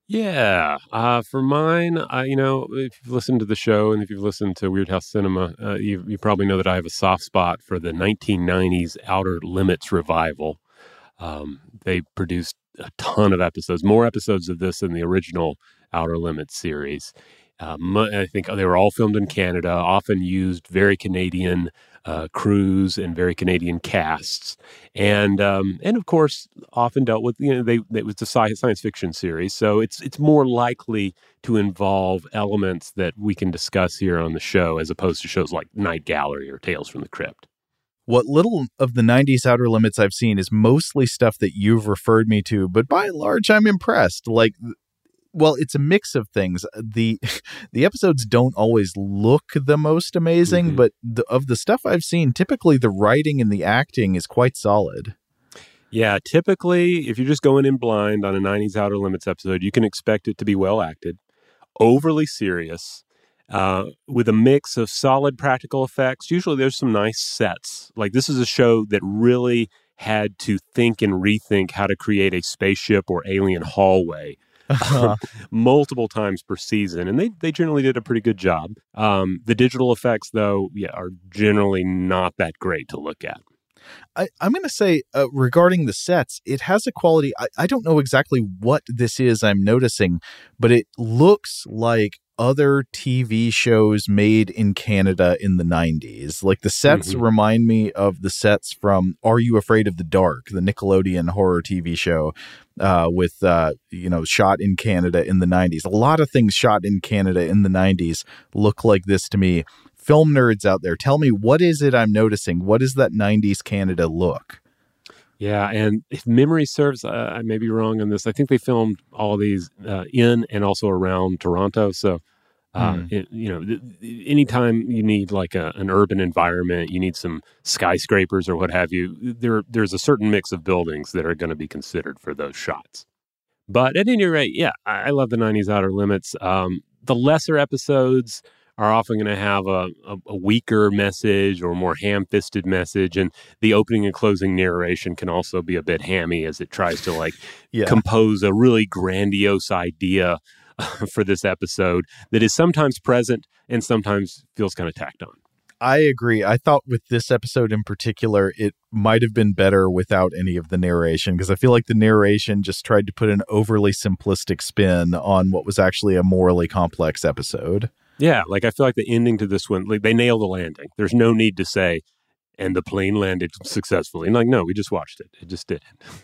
Yeah. Uh, for mine, uh, you know, if you've listened to the show and if you've listened to Weird House Cinema, uh, you, you probably know that I have a soft spot for the nineteen nineties Outer Limits revival. Um, they produced a ton of episodes, more episodes of this than the original Outer Limits series. Um, I think they were all filmed in Canada, often used very Canadian uh, crews and very Canadian casts, and um, and of course often dealt with, you know, they it was a sci- science fiction series, so it's it's more likely to involve elements that we can discuss here on the show as opposed to shows like Night Gallery or Tales from the Crypt. What little of the nineties Outer Limits I've seen is mostly stuff that you've referred me to, but by and large, I'm impressed. Like, well, it's a mix of things. The the episodes don't always look the most amazing, mm-hmm. but the, of the stuff I've seen, typically the writing and the acting is quite solid. Yeah, typically, if you're just going in blind on a nineties Outer Limits episode, you can expect it to be well acted, overly serious, uh, with a mix of solid practical effects. Usually there's some nice sets. Like, this is a show that really had to think and rethink how to create a spaceship or alien hallway uh, multiple times per season, and they they generally did a pretty good job. Um, the digital effects, though, yeah, are generally not that great to look at. I, I'm going to say uh, regarding the sets, it has a quality. I, I don't know exactly what this is I'm noticing, but it looks like other T V shows made in Canada in the nineties. Like, the sets mm-hmm. remind me of the sets from Are You Afraid of the Dark, the Nickelodeon horror T V show uh, with, uh, you know, shot in Canada in the nineties. A lot of things shot in Canada in the nineties look like this to me. Film nerds out there, tell me, what is it I'm noticing? What is that nineties Canada look? Yeah, and if memory serves, uh, I may be wrong on this. I think they filmed all these uh, in and also around Toronto. So, uh, mm. it, you know, th- anytime you need like a, an urban environment, you need some skyscrapers or what have you, there there's a certain mix of buildings that are going to be considered for those shots. But at any rate, yeah, I, I love the nineties Outer Limits. Um, the lesser episodes are often going to have a, a, a weaker message or more ham-fisted message, and the opening and closing narration can also be a bit hammy as it tries to like yeah. compose a really grandiose idea uh, for this episode that is sometimes present and sometimes feels kind of tacked on. I agree. I thought with this episode in particular, it might have been better without any of the narration, because I feel like the narration just tried to put an overly simplistic spin on what was actually a morally complex episode. Yeah, like I feel like the ending to this one, like they nailed the landing. There's no need to say, and the plane landed successfully. And like, no, we just watched it. It just did.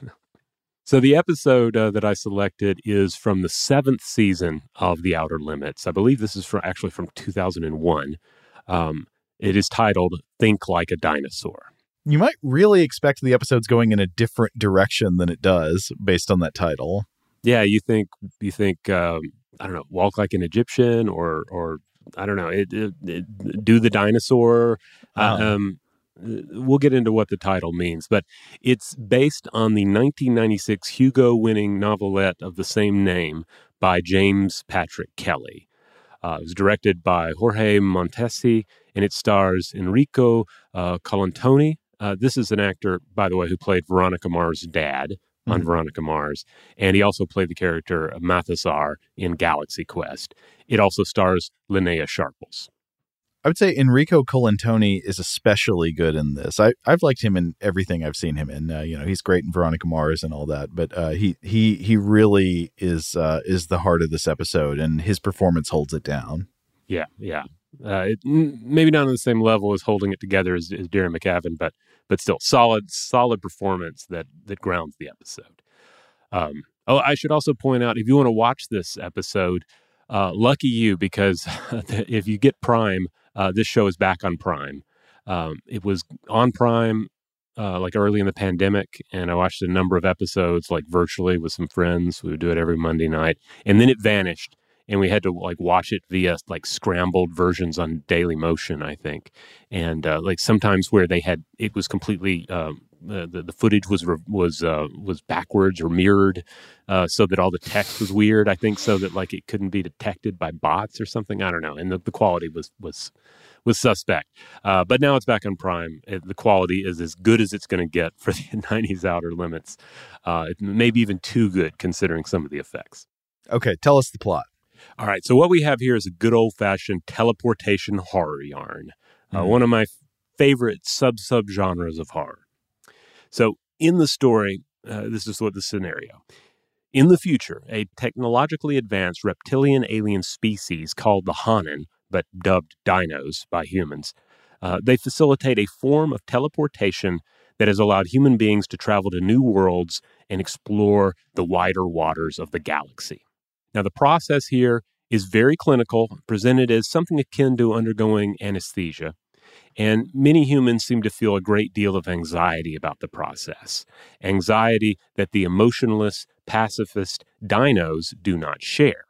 So the episode uh, that I selected is from the seventh season of The Outer Limits. I believe this is from, actually from two thousand one. Um, it is titled Think Like a Dinosaur. You might really expect the episode's going in a different direction than it does based on that title. Yeah, you think, you think, um, I don't know, walk like an Egyptian or, or I don't know, it, it, it, do the dinosaur. Uh, um, we'll get into what the title means, but it's based on the nineteen ninety-six Hugo-winning novelette of the same name by James Patrick Kelly. Uh, it was directed by Jorge Montesi, and it stars Enrico uh, Colantoni. Uh, this is an actor, by the way, who played Veronica Mars' dad on mm-hmm. Veronica Mars, and he also played the character of Mathasar in Galaxy Quest. It also stars Linnea Sharples. I would say Enrico Colantoni is especially good in this. I, I've liked him in everything I've seen him in. Uh, you know, he's great in Veronica Mars and all that, but uh, he he he really is uh, is the heart of this episode, and his performance holds it down. Yeah, yeah. Uh, it, maybe not on the same level as holding it together as, as Darren McAvan, but but still solid, solid performance that that grounds the episode. Um, oh, I should also point out, if you want to watch this episode, uh, lucky you, because if you get Prime, uh, this show is back on Prime. Um, it was on Prime uh, like early in the pandemic, and I watched a number of episodes like virtually with some friends. We would do it every Monday night, and then it vanished. and we had to like watch it via like scrambled versions on Daily Motion, I think, and uh, like sometimes where they had it was completely um, the, the the footage was was uh, was backwards or mirrored, uh, so that all the text was weird. I think so that like it couldn't be detected by bots or something. I don't know, and the, the quality was was. was suspect. Uh, but now it's back on Prime. It, the quality is as good as it's going to get for the nineties Outer Limits. Uh, it may be even too good considering some of the effects. Okay, tell us the plot. All right, so what we have here is a good old-fashioned teleportation horror yarn. Uh, Mm. One of my favorite sub-sub-genres of horror. So in the story, uh, this is what the scenario. In the future, a technologically advanced reptilian alien species called the Hanan, but dubbed dinos by humans, uh, they facilitate a form of teleportation that has allowed human beings to travel to new worlds and explore the wider waters of the galaxy. Now, the process here is very clinical, presented as something akin to undergoing anesthesia, and many humans seem to feel a great deal of anxiety about the process, anxiety that the emotionless, pacifist dinos do not share.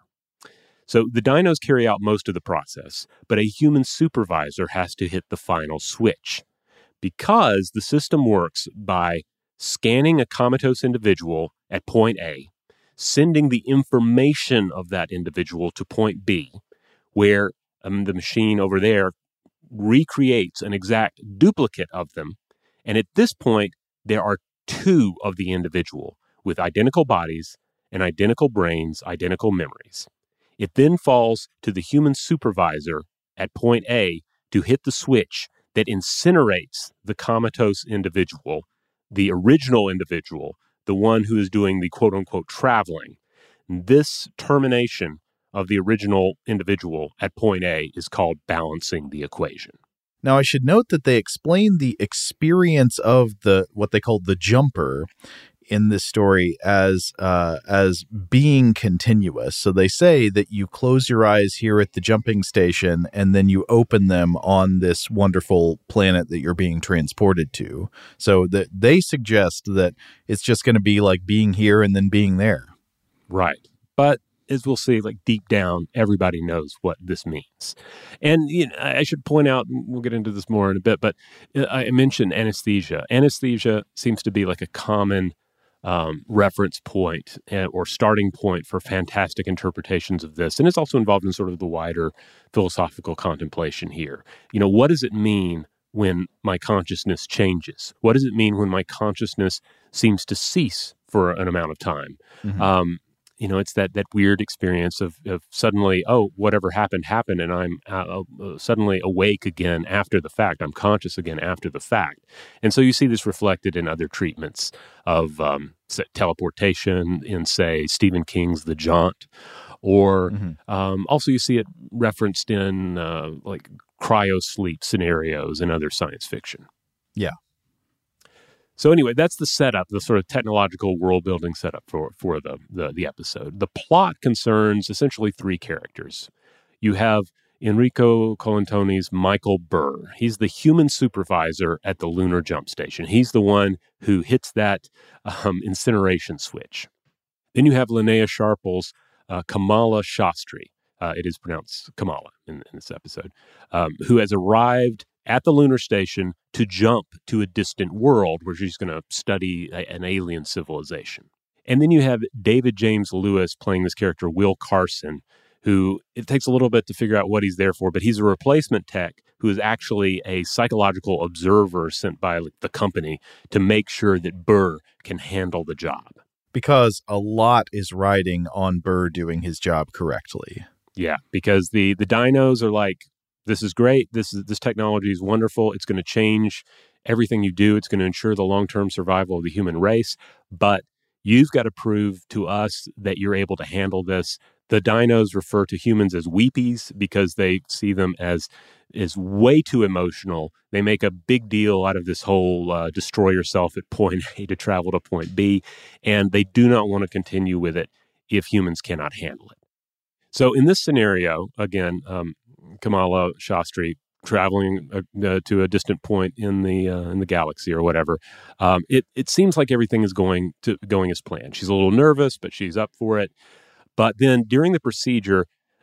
So the dinos carry out most of the process, but a human supervisor has to hit the final switch because the system works by scanning a comatose individual at point A, sending the information of that individual to point B, where um, the machine over there recreates an exact duplicate of them. And at this point, there are two of the individual with identical bodies and identical brains, identical memories. It then falls to the human supervisor at point A to hit the switch that incinerates the comatose individual, the original individual, the one who is doing the quote-unquote traveling. This termination of the original individual at point A is called balancing the equation. Now, I should note that they explain the experience of the what they call the jumper in this story as uh, as being continuous. So they say that you close your eyes here at the jumping station and then you open them on this wonderful planet that you're being transported to. So that they suggest that it's just going to be like being here and then being there. Right. But as we'll see, like deep down, everybody knows what this means. And you know, I should point out, we'll get into this more in a bit, but I mentioned anesthesia. Anesthesia seems to be like a common um, reference point or starting point for fantastic interpretations of this. And it's also involved in sort of the wider philosophical contemplation here. You know, what does it mean when my consciousness changes? What does it mean when my consciousness seems to cease for an amount of time? Mm-hmm. Um, You know, it's that that weird experience of, of suddenly, oh, whatever happened, happened, and I'm uh, uh, suddenly awake again after the fact. I'm conscious again after the fact. And so you see this reflected in other treatments of um, teleportation in, say, Stephen King's The Jaunt, or mm-hmm. um, also you see it referenced in uh, like cryosleep scenarios and other science fiction. Yeah. So anyway, that's the setup, the sort of technological world-building setup for, for the, the, the episode. The plot concerns essentially three characters. You have Enrico Colantoni's Michael Burr. He's the human supervisor at the lunar jump station. He's the one who hits that um, incineration switch. Then you have Linnea Sharple's uh, Kamala Shastri. Uh, it is pronounced Kamala in, in this episode, um, who has arrived at the lunar station to jump to a distant world where she's going to study a, an alien civilization. And then you have David James Lewis playing this character, Will Carson, who it takes a little bit to figure out what he's there for, but he's a replacement tech who is actually a psychological observer sent by the company to make sure that Burr can handle the job. Because a lot is riding on Burr doing his job correctly. Yeah, because the, the dinos are like, this is great. This is this technology is wonderful. It's going to change everything you do. It's going to ensure the long-term survival of the human race. But you've got to prove to us that you're able to handle this. The dinos refer to humans as weepies because they see them as is way too emotional. They make a big deal out of this whole uh, destroy yourself at point A to travel to point B, and they do not want to continue with it if humans cannot handle it. So in this scenario, again, um, Kamala Shastri traveling uh, to a distant point in the uh, in the galaxy or whatever. Um, it it seems like everything is going to going as planned. She's a little nervous, but she's up for it. But then during the procedure,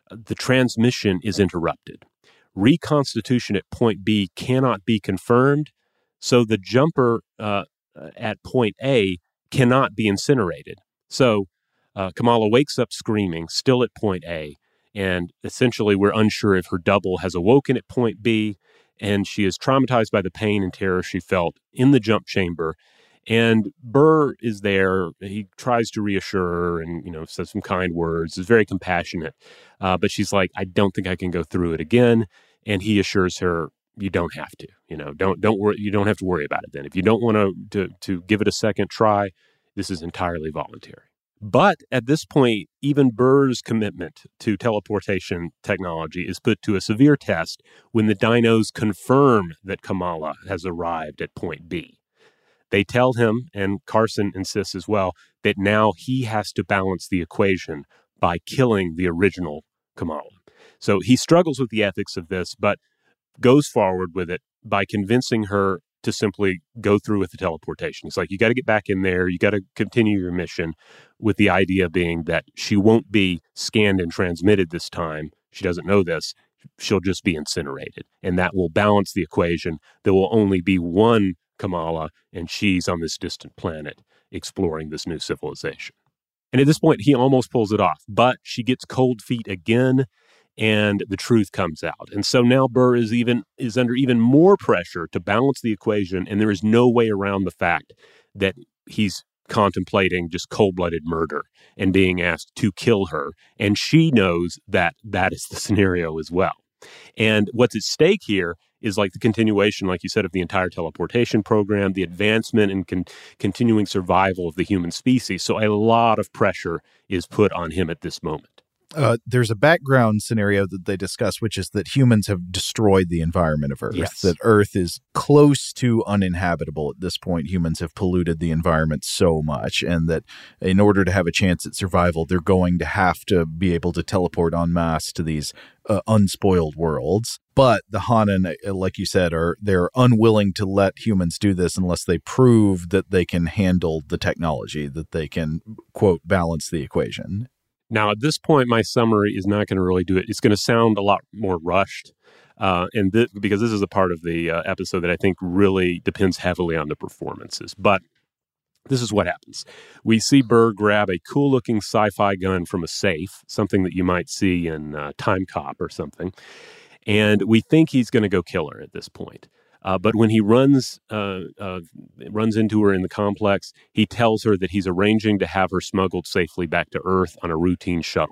the transmission is interrupted. Reconstitution at point B cannot be confirmed, so the jumper uh, at point A cannot be incinerated. So uh, Kamala wakes up screaming, still at point A, and essentially we're unsure if her double has awoken at point B, and she is traumatized by the pain and terror she felt in the jump chamber. And Burr is there. He tries to reassure her and, you know, says some kind words, is very compassionate. Uh, but she's like, I don't think I can go through it again. And he assures her, you don't have to, you know, don't, don't worry. You don't have to worry about it then. If you don't want to, to, to give it a second try, this is entirely voluntary. But at this point, even Burr's commitment to teleportation technology is put to a severe test when the dinos confirm that Kamala has arrived at point B. They tell him, and Carson insists as well, that now he has to balance the equation by killing the original Kamala. So he struggles with the ethics of this, but goes forward with it by convincing her to simply go through with the teleportation. It's like, you got to get back in there. You got to continue your mission, with the idea being that she won't be scanned and transmitted this time. She doesn't know this. She'll just be incinerated. And that will balance the equation. There will only be one Kamala, and she's on this distant planet exploring this new civilization. And at this point, he almost pulls it off, but she gets cold feet again, and the truth comes out. And so now Burr is even is under even more pressure to balance the equation, and there is no way around the fact that he's contemplating just cold-blooded murder and being asked to kill her. And she knows that that is the scenario as well. And what's at stake here is like the continuation, like you said, of the entire teleportation program, the advancement and con- continuing survival of the human species. So a lot of pressure is put on him at this moment. Uh, there's a background scenario that they discuss, which is that humans have destroyed the environment of Earth, yes. that Earth is close to uninhabitable at this point. Humans have polluted the environment so much, and that in order to have a chance at survival, they're going to have to be able to teleport en masse to these uh, unspoiled worlds. But the Hanan, like you said, are they're unwilling to let humans do this unless they prove that they can handle the technology, that they can, quote, balance the equation. Now, at this point, my summary is not going to really do it. It's going to sound a lot more rushed, uh, and th- because this is a part of the uh, episode that I think really depends heavily on the performances. But this is what happens. We see Burr grab a cool-looking sci-fi gun from a safe, something that you might see in uh, Time Cop or something, and we think he's going to go kill her at this point. Uh, but when he runs uh, uh, runs into her in the complex, he tells her that he's arranging to have her smuggled safely back to Earth on a routine shuttle.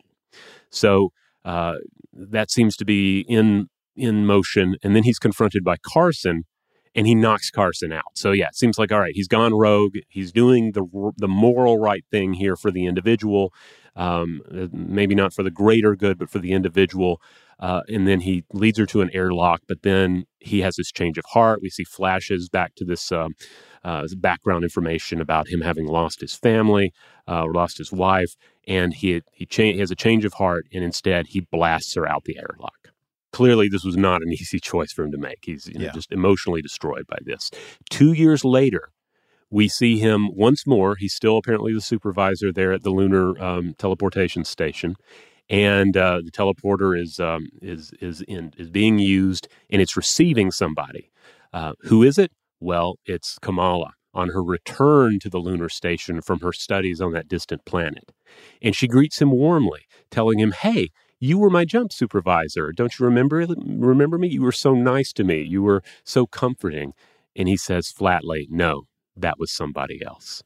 So uh, that seems to be in in motion. And then he's confronted by Carson, and he knocks Carson out. So yeah, it seems like, all right, he's gone rogue. He's doing the the moral right thing here for the individual. Um, maybe not for the greater good, but for the individual. Uh, and then he leads her to an airlock, but then he has this change of heart. We see flashes back to this um, uh, background information about him having lost his family, uh, or lost his wife, and he he, cha- he has a change of heart, and instead he blasts her out the airlock. Clearly, this was not an easy choice for him to make. He's you know, yeah. just emotionally destroyed by this. Two years later, we see him once more. He's still apparently the supervisor there at the lunar um, teleportation station. And uh, the teleporter is um, is is in is being used, and it's receiving somebody. Uh, who is it? Well, it's Kamala on her return to the lunar station from her studies on that distant planet, and she greets him warmly, telling him, "Hey, you were my jump supervisor. Don't you remember remember me? You were so nice to me. You were so comforting." And he says flatly, "No, that was somebody else."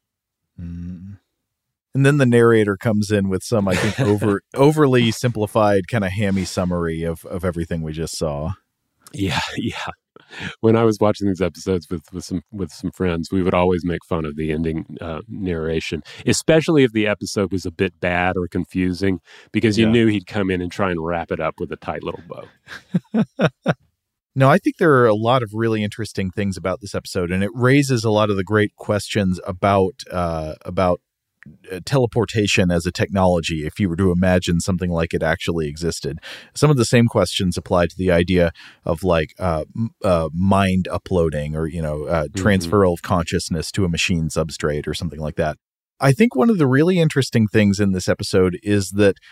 Mm. And then the narrator comes in with some, I think, over overly simplified, kind of hammy summary of, of everything we just saw. Yeah, yeah. When I was watching these episodes with, with some with some friends, we would always make fun of the ending uh, narration, especially if the episode was a bit bad or confusing, because you yeah. knew he'd come in and try and wrap it up with a tight little bow. No, I think there are a lot of really interesting things about this episode, and it raises a lot of the great questions about uh, about teleportation as a technology, if you were to imagine something like it actually existed. Some of the same questions apply to the idea of like uh, uh, mind uploading, or, you know, uh, mm-hmm. transfer of consciousness to a machine substrate or something like that. I think one of the really interesting things in this episode is that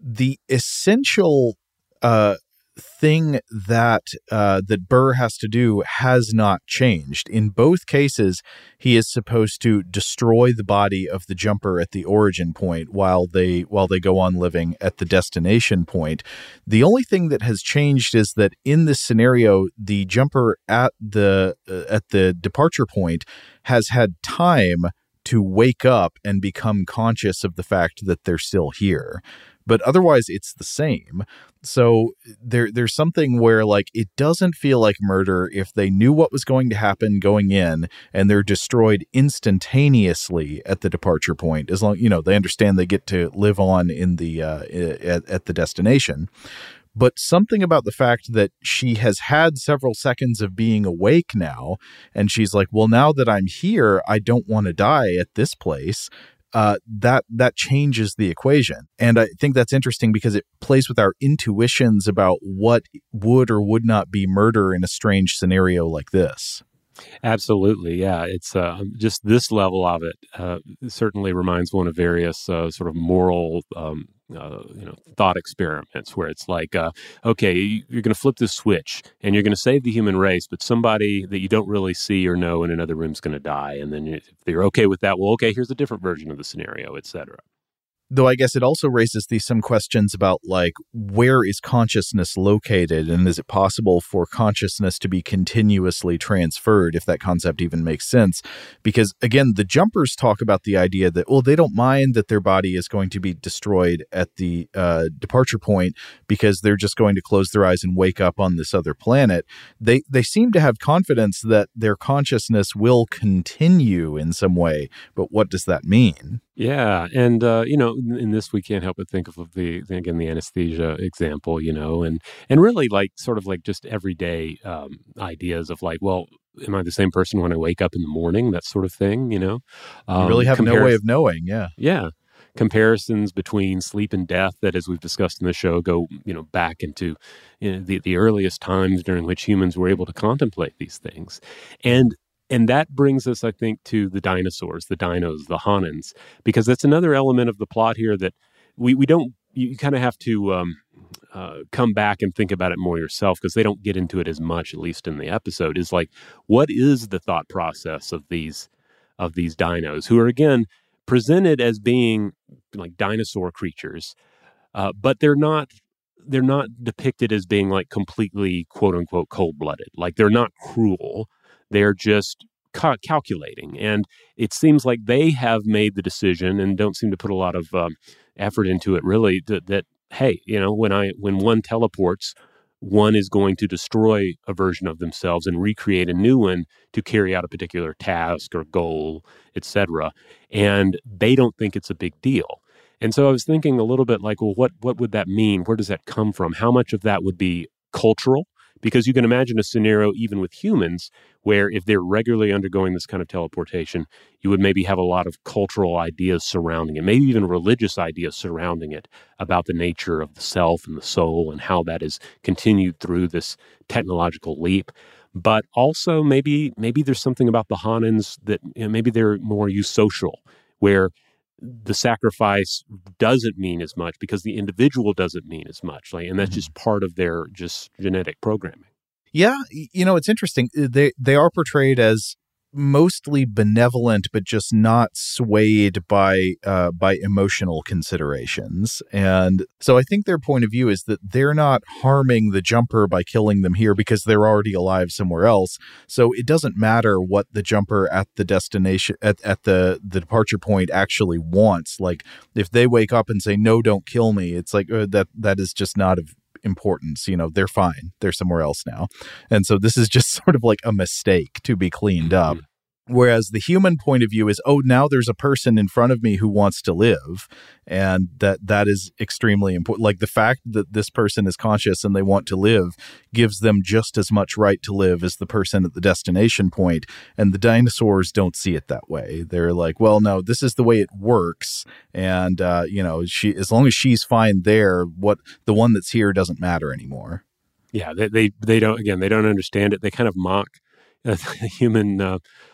the essential uh, thing that uh, that Burr has to do has not changed. In both cases, he is supposed to destroy the body of the jumper at the origin point while they while they go on living at the destination point. The only thing that has changed is that in this scenario, the jumper at the uh, at the departure point has had time to wake up and become conscious of the fact that they're still here. But otherwise, it's the same. So there, there's something where, like, it doesn't feel like murder if they knew what was going to happen going in and they're destroyed instantaneously at the departure point. As long, you know, they understand they get to live on in the uh, at, at the destination. But something about the fact that she has had several seconds of being awake now, and she's like, well, now that I'm here, I don't want to die at this place. Uh, that that changes the equation. And I think that's interesting because it plays with our intuitions about what would or would not be murder in a strange scenario like this. Absolutely, yeah. It's uh, just this level of it uh, certainly reminds one of various uh, sort of moral, um, uh, you know, thought experiments where it's like, uh, okay, you're going to flip this switch and you're going to save the human race, but somebody that you don't really see or know in another room is going to die, and then if you're okay with that, well, okay, here's a different version of the scenario, et cetera. Though I guess it also raises these some questions about, like, where is consciousness located, and is it possible for consciousness to be continuously transferred, if that concept even makes sense? Because, again, the jumpers talk about the idea that, well, they don't mind that their body is going to be destroyed at the uh, departure point because they're just going to close their eyes and wake up on this other planet. They, they seem to have confidence that their consciousness will continue in some way, but what does that mean? Yeah, and uh, you know, in this we can't help but think of the again the anesthesia example, you know, and and really like sort of like just everyday um, ideas of like, well, am I the same person when I wake up in the morning? That sort of thing, you know. Um, you really have comparis- no way of knowing, yeah. Yeah, comparisons between sleep and death that, as we've discussed in the show, go you know back into you know, the the earliest times during which humans were able to contemplate these things, and. And that brings us, I think, to the dinosaurs, the dinos, the Honins, because that's another element of the plot here that we, we don't, you kind of have to um, uh, come back and think about it more yourself because they don't get into it as much, at least in the episode, is like, what is the thought process of these, of these dinos who are, again, presented as being like dinosaur creatures, uh, but they're not, they're not depicted as being like completely, quote unquote, cold-blooded. Like they're not cruel. They're just ca- calculating. And it seems like they have made the decision and don't seem to put a lot of um, effort into it, really, that, that, hey, you know, when I when one teleports, one is going to destroy a version of themselves and recreate a new one to carry out a particular task or goal, et cetera. And they don't think it's a big deal. And so I was thinking a little bit like, well, what what would that mean? Where does that come from? How much of that would be cultural? Because you can imagine a scenario even with humans where if they're regularly undergoing this kind of teleportation, you would maybe have a lot of cultural ideas surrounding it, maybe even religious ideas surrounding it about the nature of the self and the soul and how that is continued through this technological leap. But also maybe maybe there's something about the Honins that you know, maybe they're more eusocial, where the sacrifice doesn't mean as much because the individual doesn't mean as much. Like, and that's mm-hmm. just part of their just genetic programming. Yeah. You know, it's interesting. They, they are portrayed as mostly benevolent, but just not swayed by, uh, by emotional considerations. And so I think their point of view is that they're not harming the jumper by killing them here because they're already alive somewhere else. So it doesn't matter what the jumper at the destination, at, at the, the departure point actually wants. Like if they wake up and say, no, don't kill me. It's like uh, that, that is just not of importance. You know, they're fine. They're somewhere else now. And so this is just sort of like a mistake to be cleaned up. Whereas the human point of view is, oh, now there's a person in front of me who wants to live. And that that is extremely important. Like the fact that this person is conscious and they want to live gives them just as much right to live as the person at the destination point. And the dinosaurs don't see it that way. They're like, well, no, this is the way it works. And, uh, you know, she as long as she's fine there, what the one that's here doesn't matter anymore. Yeah, they they, they don't, again, they don't understand it. They kind of mock uh, human uh,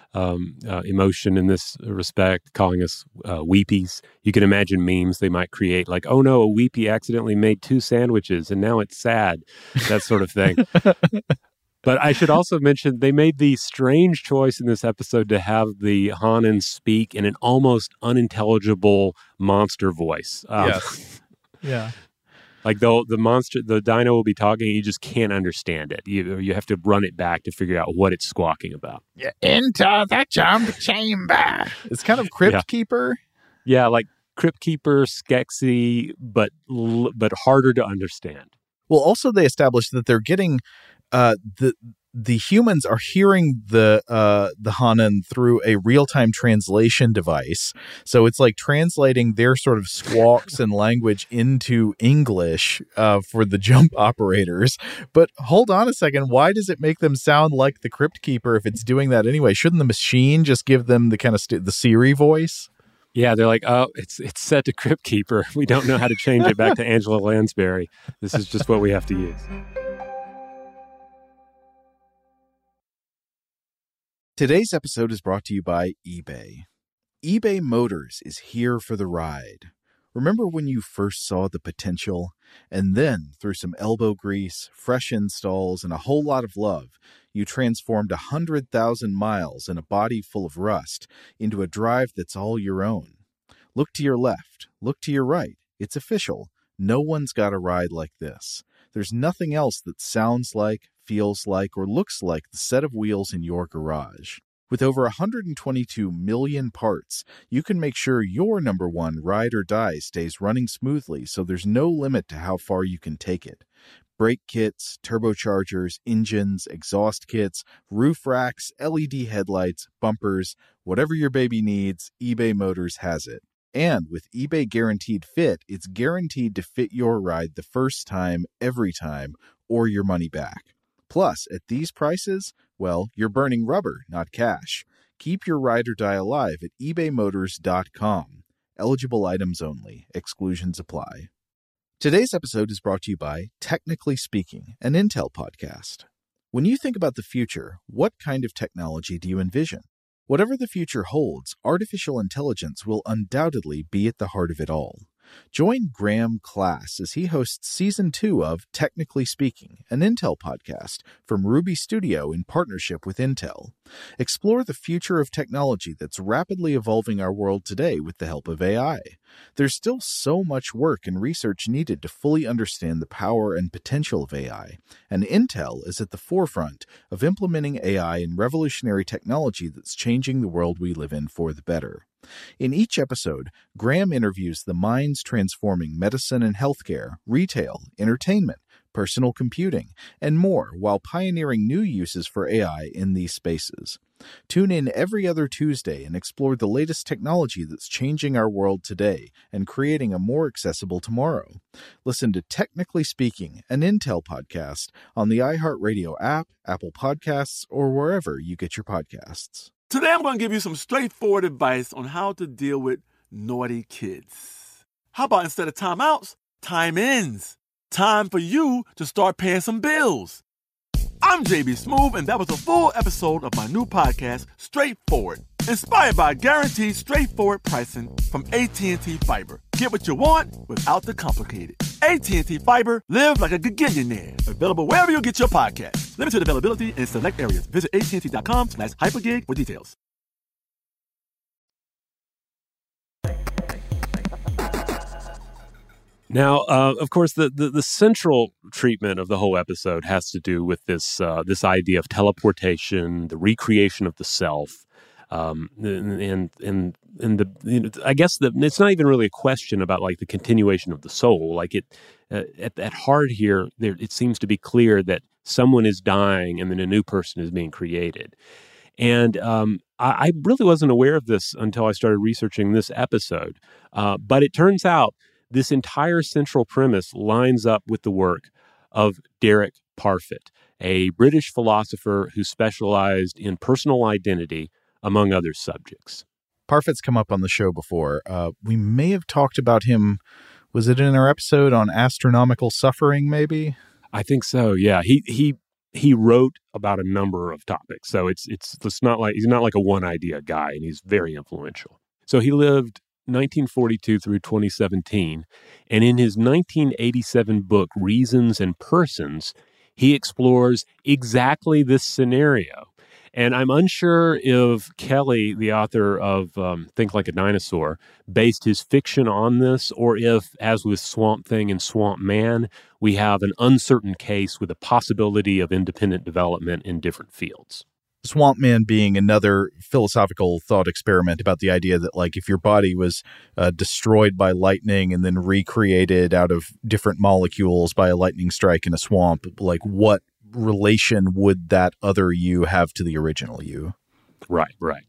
um, uh, emotion in this respect, calling us uh, weepies. You can imagine memes they might create like, oh no, a weepy accidentally made two sandwiches and now it's sad, that sort of thing. But I should also mention they made the strange choice in this episode to have the Hanan speak in an almost unintelligible monster voice. Um, Yes. Yeah. Like the the monster, the dino will be talking, you just can't understand it. You you have to run it back to figure out what it's squawking about. Yeah, enter the jump chamber. It's kind of Crypt Yeah. Keeper. Yeah, like Crypt Keeper, Skeksis, but l- but harder to understand. Well, also they established that they're getting uh, the the humans are hearing the uh, the Hanan through a real time translation device. So it's like translating their sort of squawks and language into English uh, for the jump operators. But hold on a second, why does it make them sound like the Crypt Keeper if it's doing that anyway? Shouldn't the machine just give them the kind of st- the Siri voice? Yeah, they're like, oh, it's it's set to Crypt Keeper. We don't know how to change it back to Angela Lansbury. This is just what we have to use. Today's episode is brought to you by eBay. eBay Motors is here for the ride. Remember when you first saw the potential? And then, through some elbow grease, fresh installs, and a whole lot of love, you transformed one hundred thousand miles and a body full of rust into a drive that's all your own. Look to your left. Look to your right. It's official. No one's got a ride like this. There's nothing else that sounds like, feels like, or looks like the set of wheels in your garage. With over one hundred twenty-two million parts, you can make sure your number one ride or die stays running smoothly so there's no limit to how far you can take it. Brake kits, turbochargers, engines, exhaust kits, roof racks, L E D headlights, bumpers, whatever your baby needs, eBay Motors has it. And with eBay Guaranteed Fit, it's guaranteed to fit your ride the first time, every time, or your money back. Plus, at these prices, well, you're burning rubber, not cash. Keep your ride or die alive at ebay motors dot com. Eligible items only. Exclusions apply. Today's episode is brought to you by Technically Speaking, an Intel podcast. When you think about the future, what kind of technology do you envision? Whatever the future holds, artificial intelligence will undoubtedly be at the heart of it all. Join Graham Class as he hosts Season two of Technically Speaking, an Intel podcast from Ruby Studio in partnership with Intel. Explore the future of technology that's rapidly evolving our world today with the help of A I. There's still so much work and research needed to fully understand the power and potential of A I, and Intel is at the forefront of implementing A I in revolutionary technology that's changing the world we live in for the better. In each episode, Graham interviews the minds transforming medicine and healthcare, retail, entertainment, personal computing, and more while pioneering new uses for A I in these spaces. Tune in every other Tuesday and explore the latest technology that's changing our world today and creating a more accessible tomorrow. Listen to Technically Speaking, an Intel podcast on the iHeartRadio app, Apple Podcasts, or wherever you get your podcasts. Today I'm going to give you some straightforward advice on how to deal with naughty kids. How about instead of timeouts, time-ins? Time for you to start paying some bills. I'm J B Smoove, and that was a full episode of my new podcast, Straightforward, inspired by guaranteed straightforward pricing from A T and T Fiber. Get what you want without the complicated. A T and T Fiber, live like a gigillionaire. Available wherever you get your podcasts. Limited availability in select areas. Visit A T and T dot com slash hypergig for details. Now, uh, of course, the, the, the central treatment of the whole episode has to do with this uh, this idea of teleportation, the recreation of the self, um, and and and the you know, I guess the, it's not even really a question about like the continuation of the soul. Like it uh, at at heart here, there it seems to be clear that someone is dying and then a new person is being created. And um, I, I really wasn't aware of this until I started researching this episode. Uh, but it turns out this entire central premise lines up with the work of Derek Parfit, a British philosopher who specialized in personal identity, among other subjects. Parfit's come up on the show before. Uh, we may have talked about him. Was it in our episode on astronomical suffering, maybe? I think so, yeah. He he he wrote about a number of topics. So it's it's it's not like he's not like a one idea guy, and he's very influential. So he lived nineteen forty-two through twenty seventeen, and in his nineteen eighty-seven book Reasons and Persons, he explores exactly this scenario. And I'm unsure if Kelly, the author of um, Think Like a Dinosaur, based his fiction on this, or if, as with Swamp Thing and Swamp Man, we have an uncertain case with a possibility of independent development in different fields. Swamp Man being another philosophical thought experiment about the idea that, like, if your body was uh, destroyed by lightning and then recreated out of different molecules by a lightning strike in a swamp, like, what relation would that other you have to the original you? Right, right.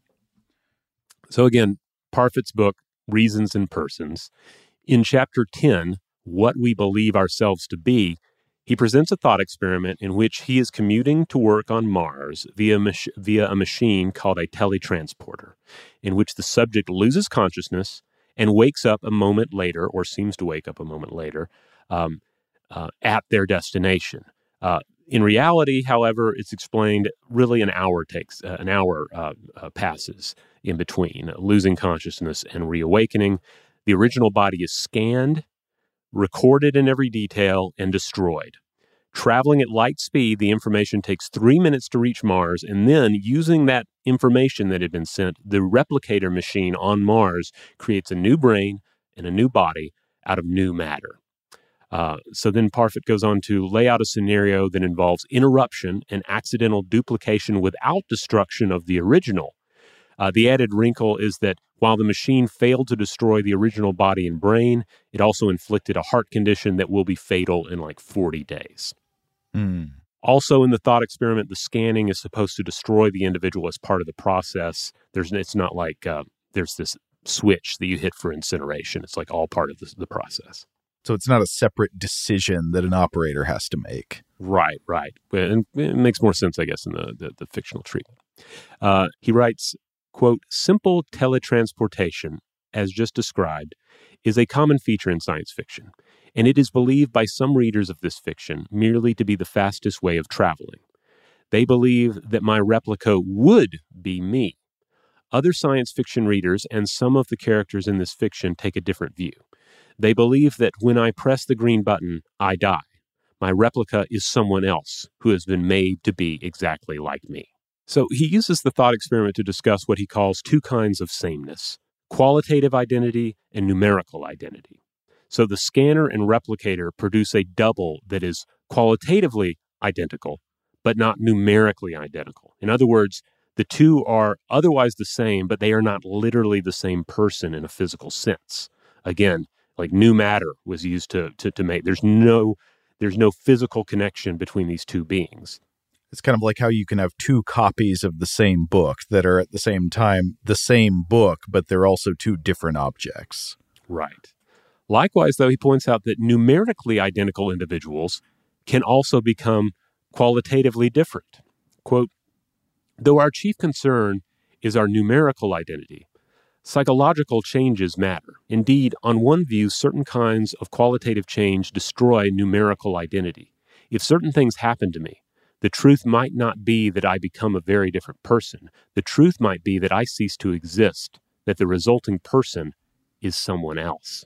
So again, Parfit's book, Reasons and Persons. In chapter ten, What We Believe Ourselves to Be, he presents a thought experiment in which he is commuting to work on Mars via, mach- via a machine called a teletransporter, in which the subject loses consciousness and wakes up a moment later, or seems to wake up a moment later, um, uh, at their destination. Uh, In reality, however, it's explained really an hour takes, uh, an hour uh, uh, passes in between uh, losing consciousness and reawakening. The original body is scanned, recorded in every detail, and destroyed. Traveling at light speed, the information takes three minutes to reach Mars, and then, using that information that had been sent, the replicator machine on Mars creates a new brain and a new body out of new matter. Uh, so then Parfit goes on to lay out a scenario that involves interruption and accidental duplication without destruction of the original. Uh, the added wrinkle is that while the machine failed to destroy the original body and brain, it also inflicted a heart condition that will be fatal in like forty days. Mm. Also in the thought experiment, the scanning is supposed to destroy the individual as part of the process. There's, it's not like uh, there's this switch that you hit for incineration. It's like all part of the, the process. So it's not a separate decision that an operator has to make. Right, right. And it makes more sense, I guess, in the, the, the fictional treatment. Uh, he writes, quote, "Simple teletransportation, as just described, is a common feature in science fiction, and it is believed by some readers of this fiction merely to be the fastest way of traveling. They believe that my replica would be me. Other science fiction readers and some of the characters in this fiction take a different view. They believe that when I press the green button, I die. My replica is someone else who has been made to be exactly like me." So he uses the thought experiment to discuss what he calls two kinds of sameness: qualitative identity and numerical identity. So the scanner and replicator produce a double that is qualitatively identical, but not numerically identical. In other words, the two are otherwise the same, but they are not literally the same person in a physical sense. Again, like new matter was used to, to, to make, there's no, there's no physical connection between these two beings. It's kind of like how you can have two copies of the same book that are at the same time the same book, but they're also two different objects. Right. Likewise, though, he points out that numerically identical individuals can also become qualitatively different. Quote, "Though our chief concern is our numerical identity, psychological changes matter. Indeed, on one view, certain kinds of qualitative change destroy numerical identity. If certain things happen to me, the truth might not be that I become a very different person. The truth might be that I cease to exist, that the resulting person is someone else."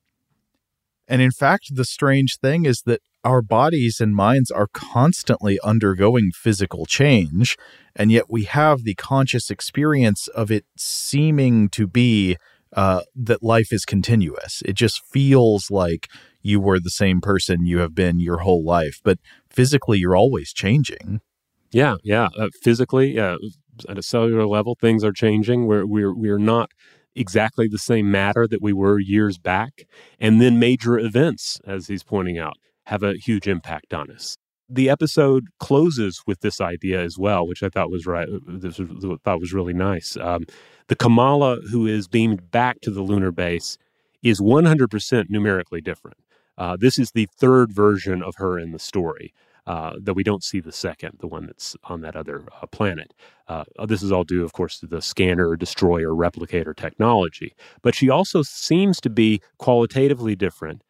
And in fact, the strange thing is that our bodies and minds are constantly undergoing physical change, and yet we have the conscious experience of it seeming to be uh, that life is continuous. It just feels like you were the same person you have been your whole life, but physically you're always changing. Yeah, yeah. Uh, physically, uh, at a cellular level, things are changing. We're we're we're not exactly the same matter that we were years back, and then major events, as he's pointing out, have a huge impact on us. The episode closes with this idea as well, which I thought was right. This was, thought was really nice. Um, the Kamala who is beamed back to the lunar base is one hundred percent numerically different. Uh, this is the third version of her in the story, uh, though we don't see the second, the one that's on that other uh, planet. Uh, this is all due, of course, to the scanner, destroyer, replicator technology. But she also seems to be qualitatively different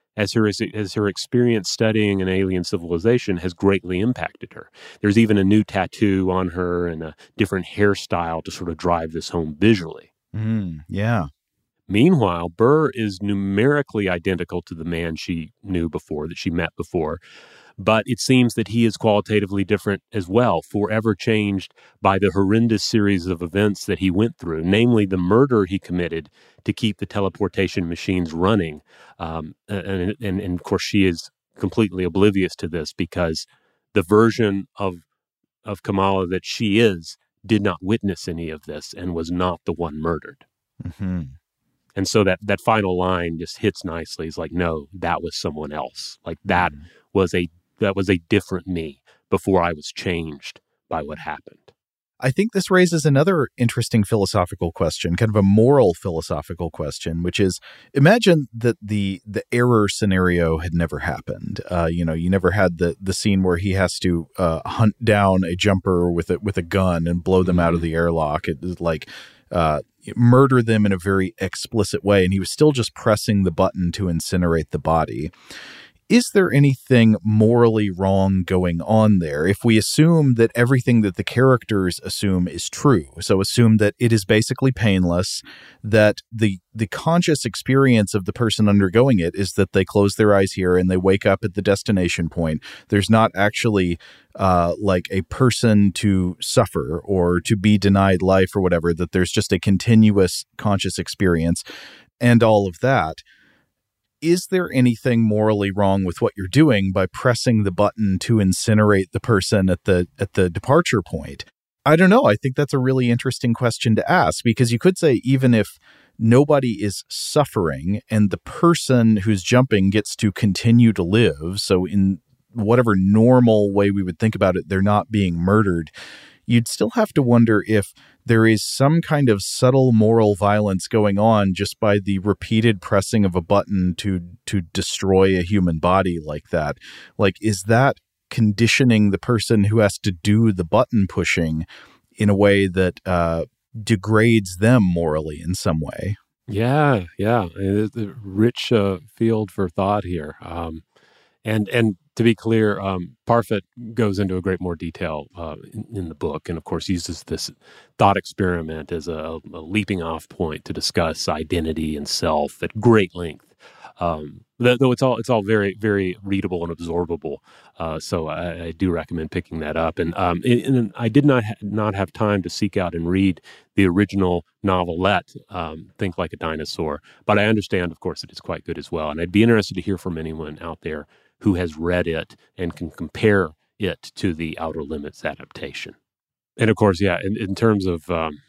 as her as her experience studying an alien civilization has greatly impacted her. There's even a new tattoo on her and a different hairstyle to sort of drive this home visually. Mm, yeah. Meanwhile, Burr is numerically identical to the man she knew before, that she met before, but it seems that he is qualitatively different as well, forever changed by the horrendous series of events that he went through, namely the murder he committed to keep the teleportation machines running. Um, and, and, and, of course, she is completely oblivious to this because the version of, of Kamala that she is did not witness any of this and was not the one murdered. Mm-hmm. And so that, that final line just hits nicely. It's like, no, that was someone else. Like that mm-hmm. was a that was a different me before I was changed by what happened. I think this raises another interesting philosophical question, kind of a moral philosophical question, which is, imagine that the the error scenario had never happened. Uh, you know, you never had the the scene where he has to uh, hunt down a jumper with a, with a gun and blow them mm-hmm. out of the airlock. It is like uh, murder them in a very explicit way, and he was still just pressing the button to incinerate the body. Is there anything morally wrong going on there if we assume that everything that the characters assume is true? So assume that it is basically painless, that the the conscious experience of the person undergoing it is that they close their eyes here and they wake up at the destination point. There's not actually uh, like a person to suffer or to be denied life or whatever, that there's just a continuous conscious experience and all of that. Is there anything morally wrong with what you're doing by pressing the button to incinerate the person at the at the departure point? I don't know. I think that's a really interesting question to ask, because you could say even if nobody is suffering and the person who's jumping gets to continue to live, so in whatever normal way we would think about it, they're not being murdered, you'd still have to wonder if there is some kind of subtle moral violence going on just by the repeated pressing of a button to to destroy a human body like that. Like, is that conditioning the person who has to do the button pushing in a way that uh, degrades them morally in some way? Yeah, yeah. It's a rich uh, field for thought here. Um, and and to be clear, um, Parfit goes into a great more detail uh, in, in the book, and of course uses this thought experiment as a, a leaping off point to discuss identity and self at great length. Um, though it's all it's all very very readable and absorbable, uh, so I, I do recommend picking that up. And, um, and, and I did not ha- not have time to seek out and read the original novelette, um, Think Like a Dinosaur, but I understand, of course, that it's quite good as well. And I'd be interested to hear from anyone out there who has read it and can compare it to the Outer Limits adaptation. And of course, yeah, in, in terms of um,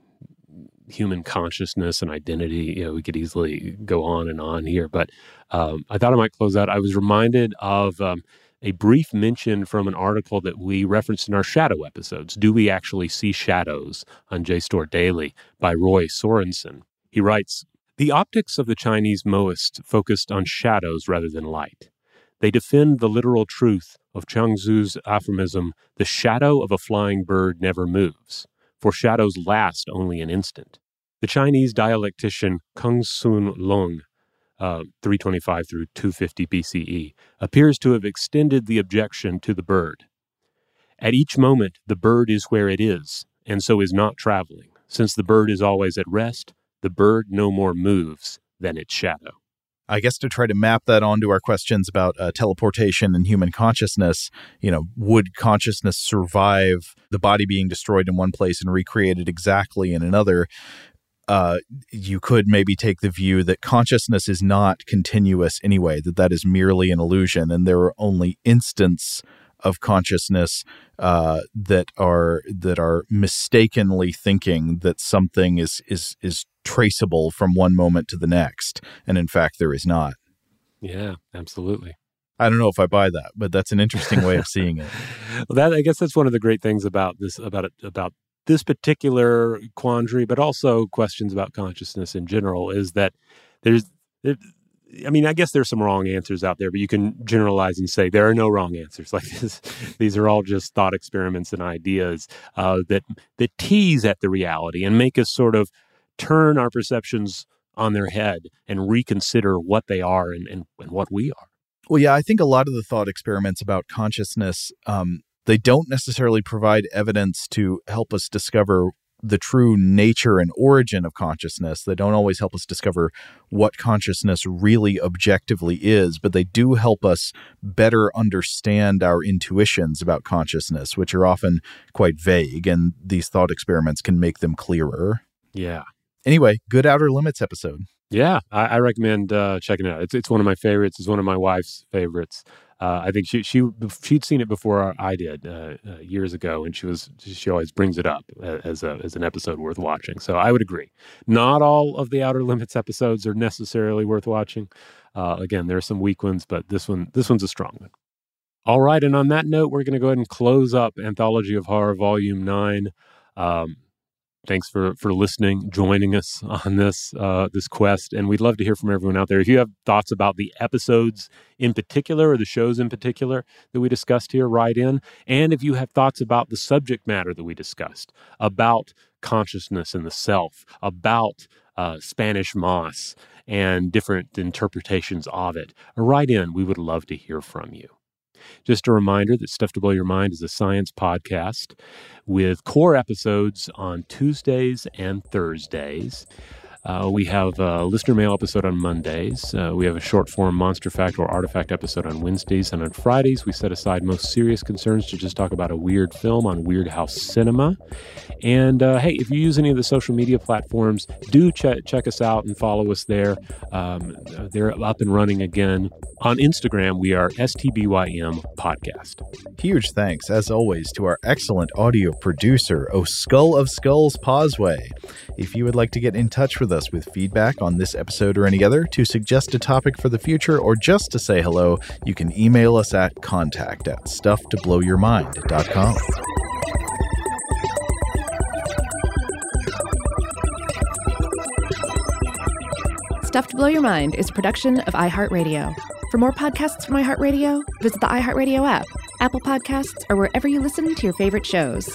human consciousness and identity, you know, we could easily go on and on here, but um, I thought I might close out. I was reminded of um, a brief mention from an article that we referenced in our shadow episodes, Do We Actually See Shadows, on JSTOR Daily, by Roy Sorensen. He writes, "The optics of the Chinese Moists focused on shadows rather than light. They defend the literal truth of Chuang-Tzu's aphorism, the shadow of a flying bird never moves, for shadows last only an instant. The Chinese dialectician Kung Sun Lung, uh, three twenty-five through two fifty B C E, appears to have extended the objection to the bird. At each moment, the bird is where it is, and so is not traveling. Since the bird is always at rest, the bird no more moves than its shadow." I guess to try to map that onto our questions about uh, teleportation and human consciousness, you know, would consciousness survive the body being destroyed in one place and recreated exactly in another? Uh, you could maybe take the view that consciousness is not continuous anyway, that that is merely an illusion, and there are only instants of consciousness uh, that are that are mistakenly thinking that something is is is traceable from one moment to the next, and in fact there is not. Yeah, absolutely. I don't know if I buy that, but that's an interesting way of seeing it. Well, that I guess that's one of the great things about this about it about this particular quandary, but also questions about consciousness in general, is that there's. There, I mean, I guess there's some wrong answers out there, but you can generalize and say there are no wrong answers. Like this, these are all just thought experiments and ideas uh, that that tease at the reality and make us sort of turn our perceptions on their head and reconsider what they are and, and, and what we are. Well, yeah, I think a lot of the thought experiments about consciousness, um, they don't necessarily provide evidence to help us discover the true nature and origin of consciousness. They don't always help us discover what consciousness really objectively is, but they do help us better understand our intuitions about consciousness, which are often quite vague, and these thought experiments can make them clearer. Yeah. Anyway, good Outer Limits episode. Yeah, I, I recommend uh, checking it out. It's it's one of my favorites. It's one of my wife's favorites. Uh, I think she she she'd seen it before I did uh, uh, years ago, and she was she always brings it up as a as an episode worth watching. So I would agree. Not all of the Outer Limits episodes are necessarily worth watching. Uh, again, there are some weak ones, but this one this one's a strong one. All right, and on that note, we're going to go ahead and close up Anthology of Horror Volume Nine. Um, Thanks for, for listening, joining us on this uh, this quest, and we'd love to hear from everyone out there. If you have thoughts about the episodes in particular or the shows in particular that we discussed here, write in. And if you have thoughts about the subject matter that we discussed, about consciousness and the self, about uh, Spanish moss and different interpretations of it, write in. We would love to hear from you. Just a reminder that Stuff to Blow Your Mind is a science podcast with core episodes on Tuesdays and Thursdays. Uh, we have a listener mail episode on Mondays. Uh, we have a short-form Monster Fact or Artifact episode on Wednesdays. And on Fridays, we set aside most serious concerns to just talk about a weird film on Weird House Cinema. And, uh, hey, if you use any of the social media platforms, do ch- check us out and follow us there. Um, they're up and running again. On Instagram, we are S T B Y M Podcast. Huge thanks, as always, to our excellent audio producer, O Skull of Skulls Posway. If you would like to get in touch with us with feedback on this episode or any other, to suggest a topic for the future, or just to say hello, you can email us at contact at stuff to blow your mind dot com. Stuff to Blow Your Mind is a production of iHeartRadio. For more podcasts from iHeartRadio, visit the iHeartRadio app, Apple Podcasts, or wherever you listen to your favorite shows.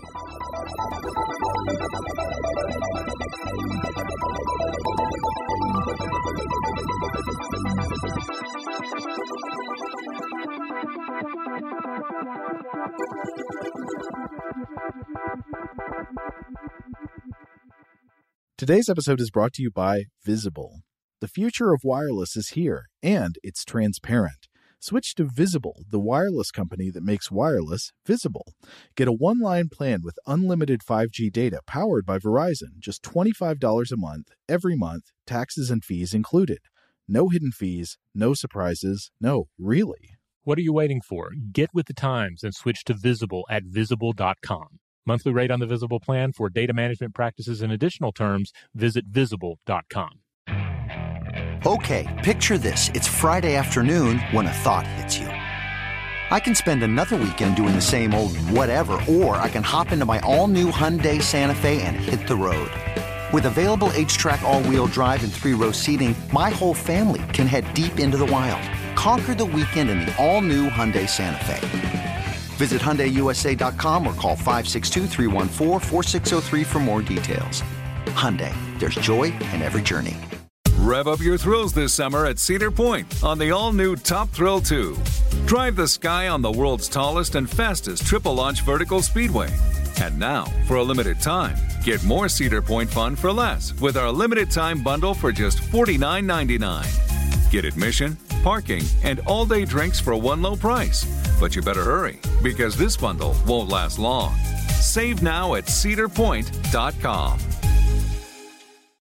Today's episode is brought to you by Visible. The future of wireless is here, and it's transparent. Switch to Visible, the wireless company that makes wireless visible. Get a one-line plan with unlimited five G data powered by Verizon, just twenty-five dollars a month, every month, taxes and fees included. No hidden fees, no surprises, no, really. What are you waiting for? Get with the times and switch to Visible at visible dot com. Monthly rate on the Visible plan. For data management practices and additional terms, visit visible dot com. Okay, picture this. It's Friday afternoon when a thought hits you. I can spend another weekend doing the same old whatever, or I can hop into my all-new Hyundai Santa Fe and hit the road. With available H-Track all-wheel drive and three-row seating, my whole family can head deep into the wild. Conquer the weekend in the all-new Hyundai Santa Fe. Visit Hyundai U S A dot com or call five six two, three one four, four six zero three for more details. Hyundai, there's joy in every journey. Rev up your thrills this summer at Cedar Point on the all-new Top Thrill two. Drive the sky on the world's tallest and fastest triple-launch vertical speedway. And now, for a limited time, get more Cedar Point fun for less with our limited-time bundle for just forty-nine ninety-nine. Get admission, parking, and all-day drinks for one low price. But you better hurry, because this bundle won't last long. Save now at cedar point dot com.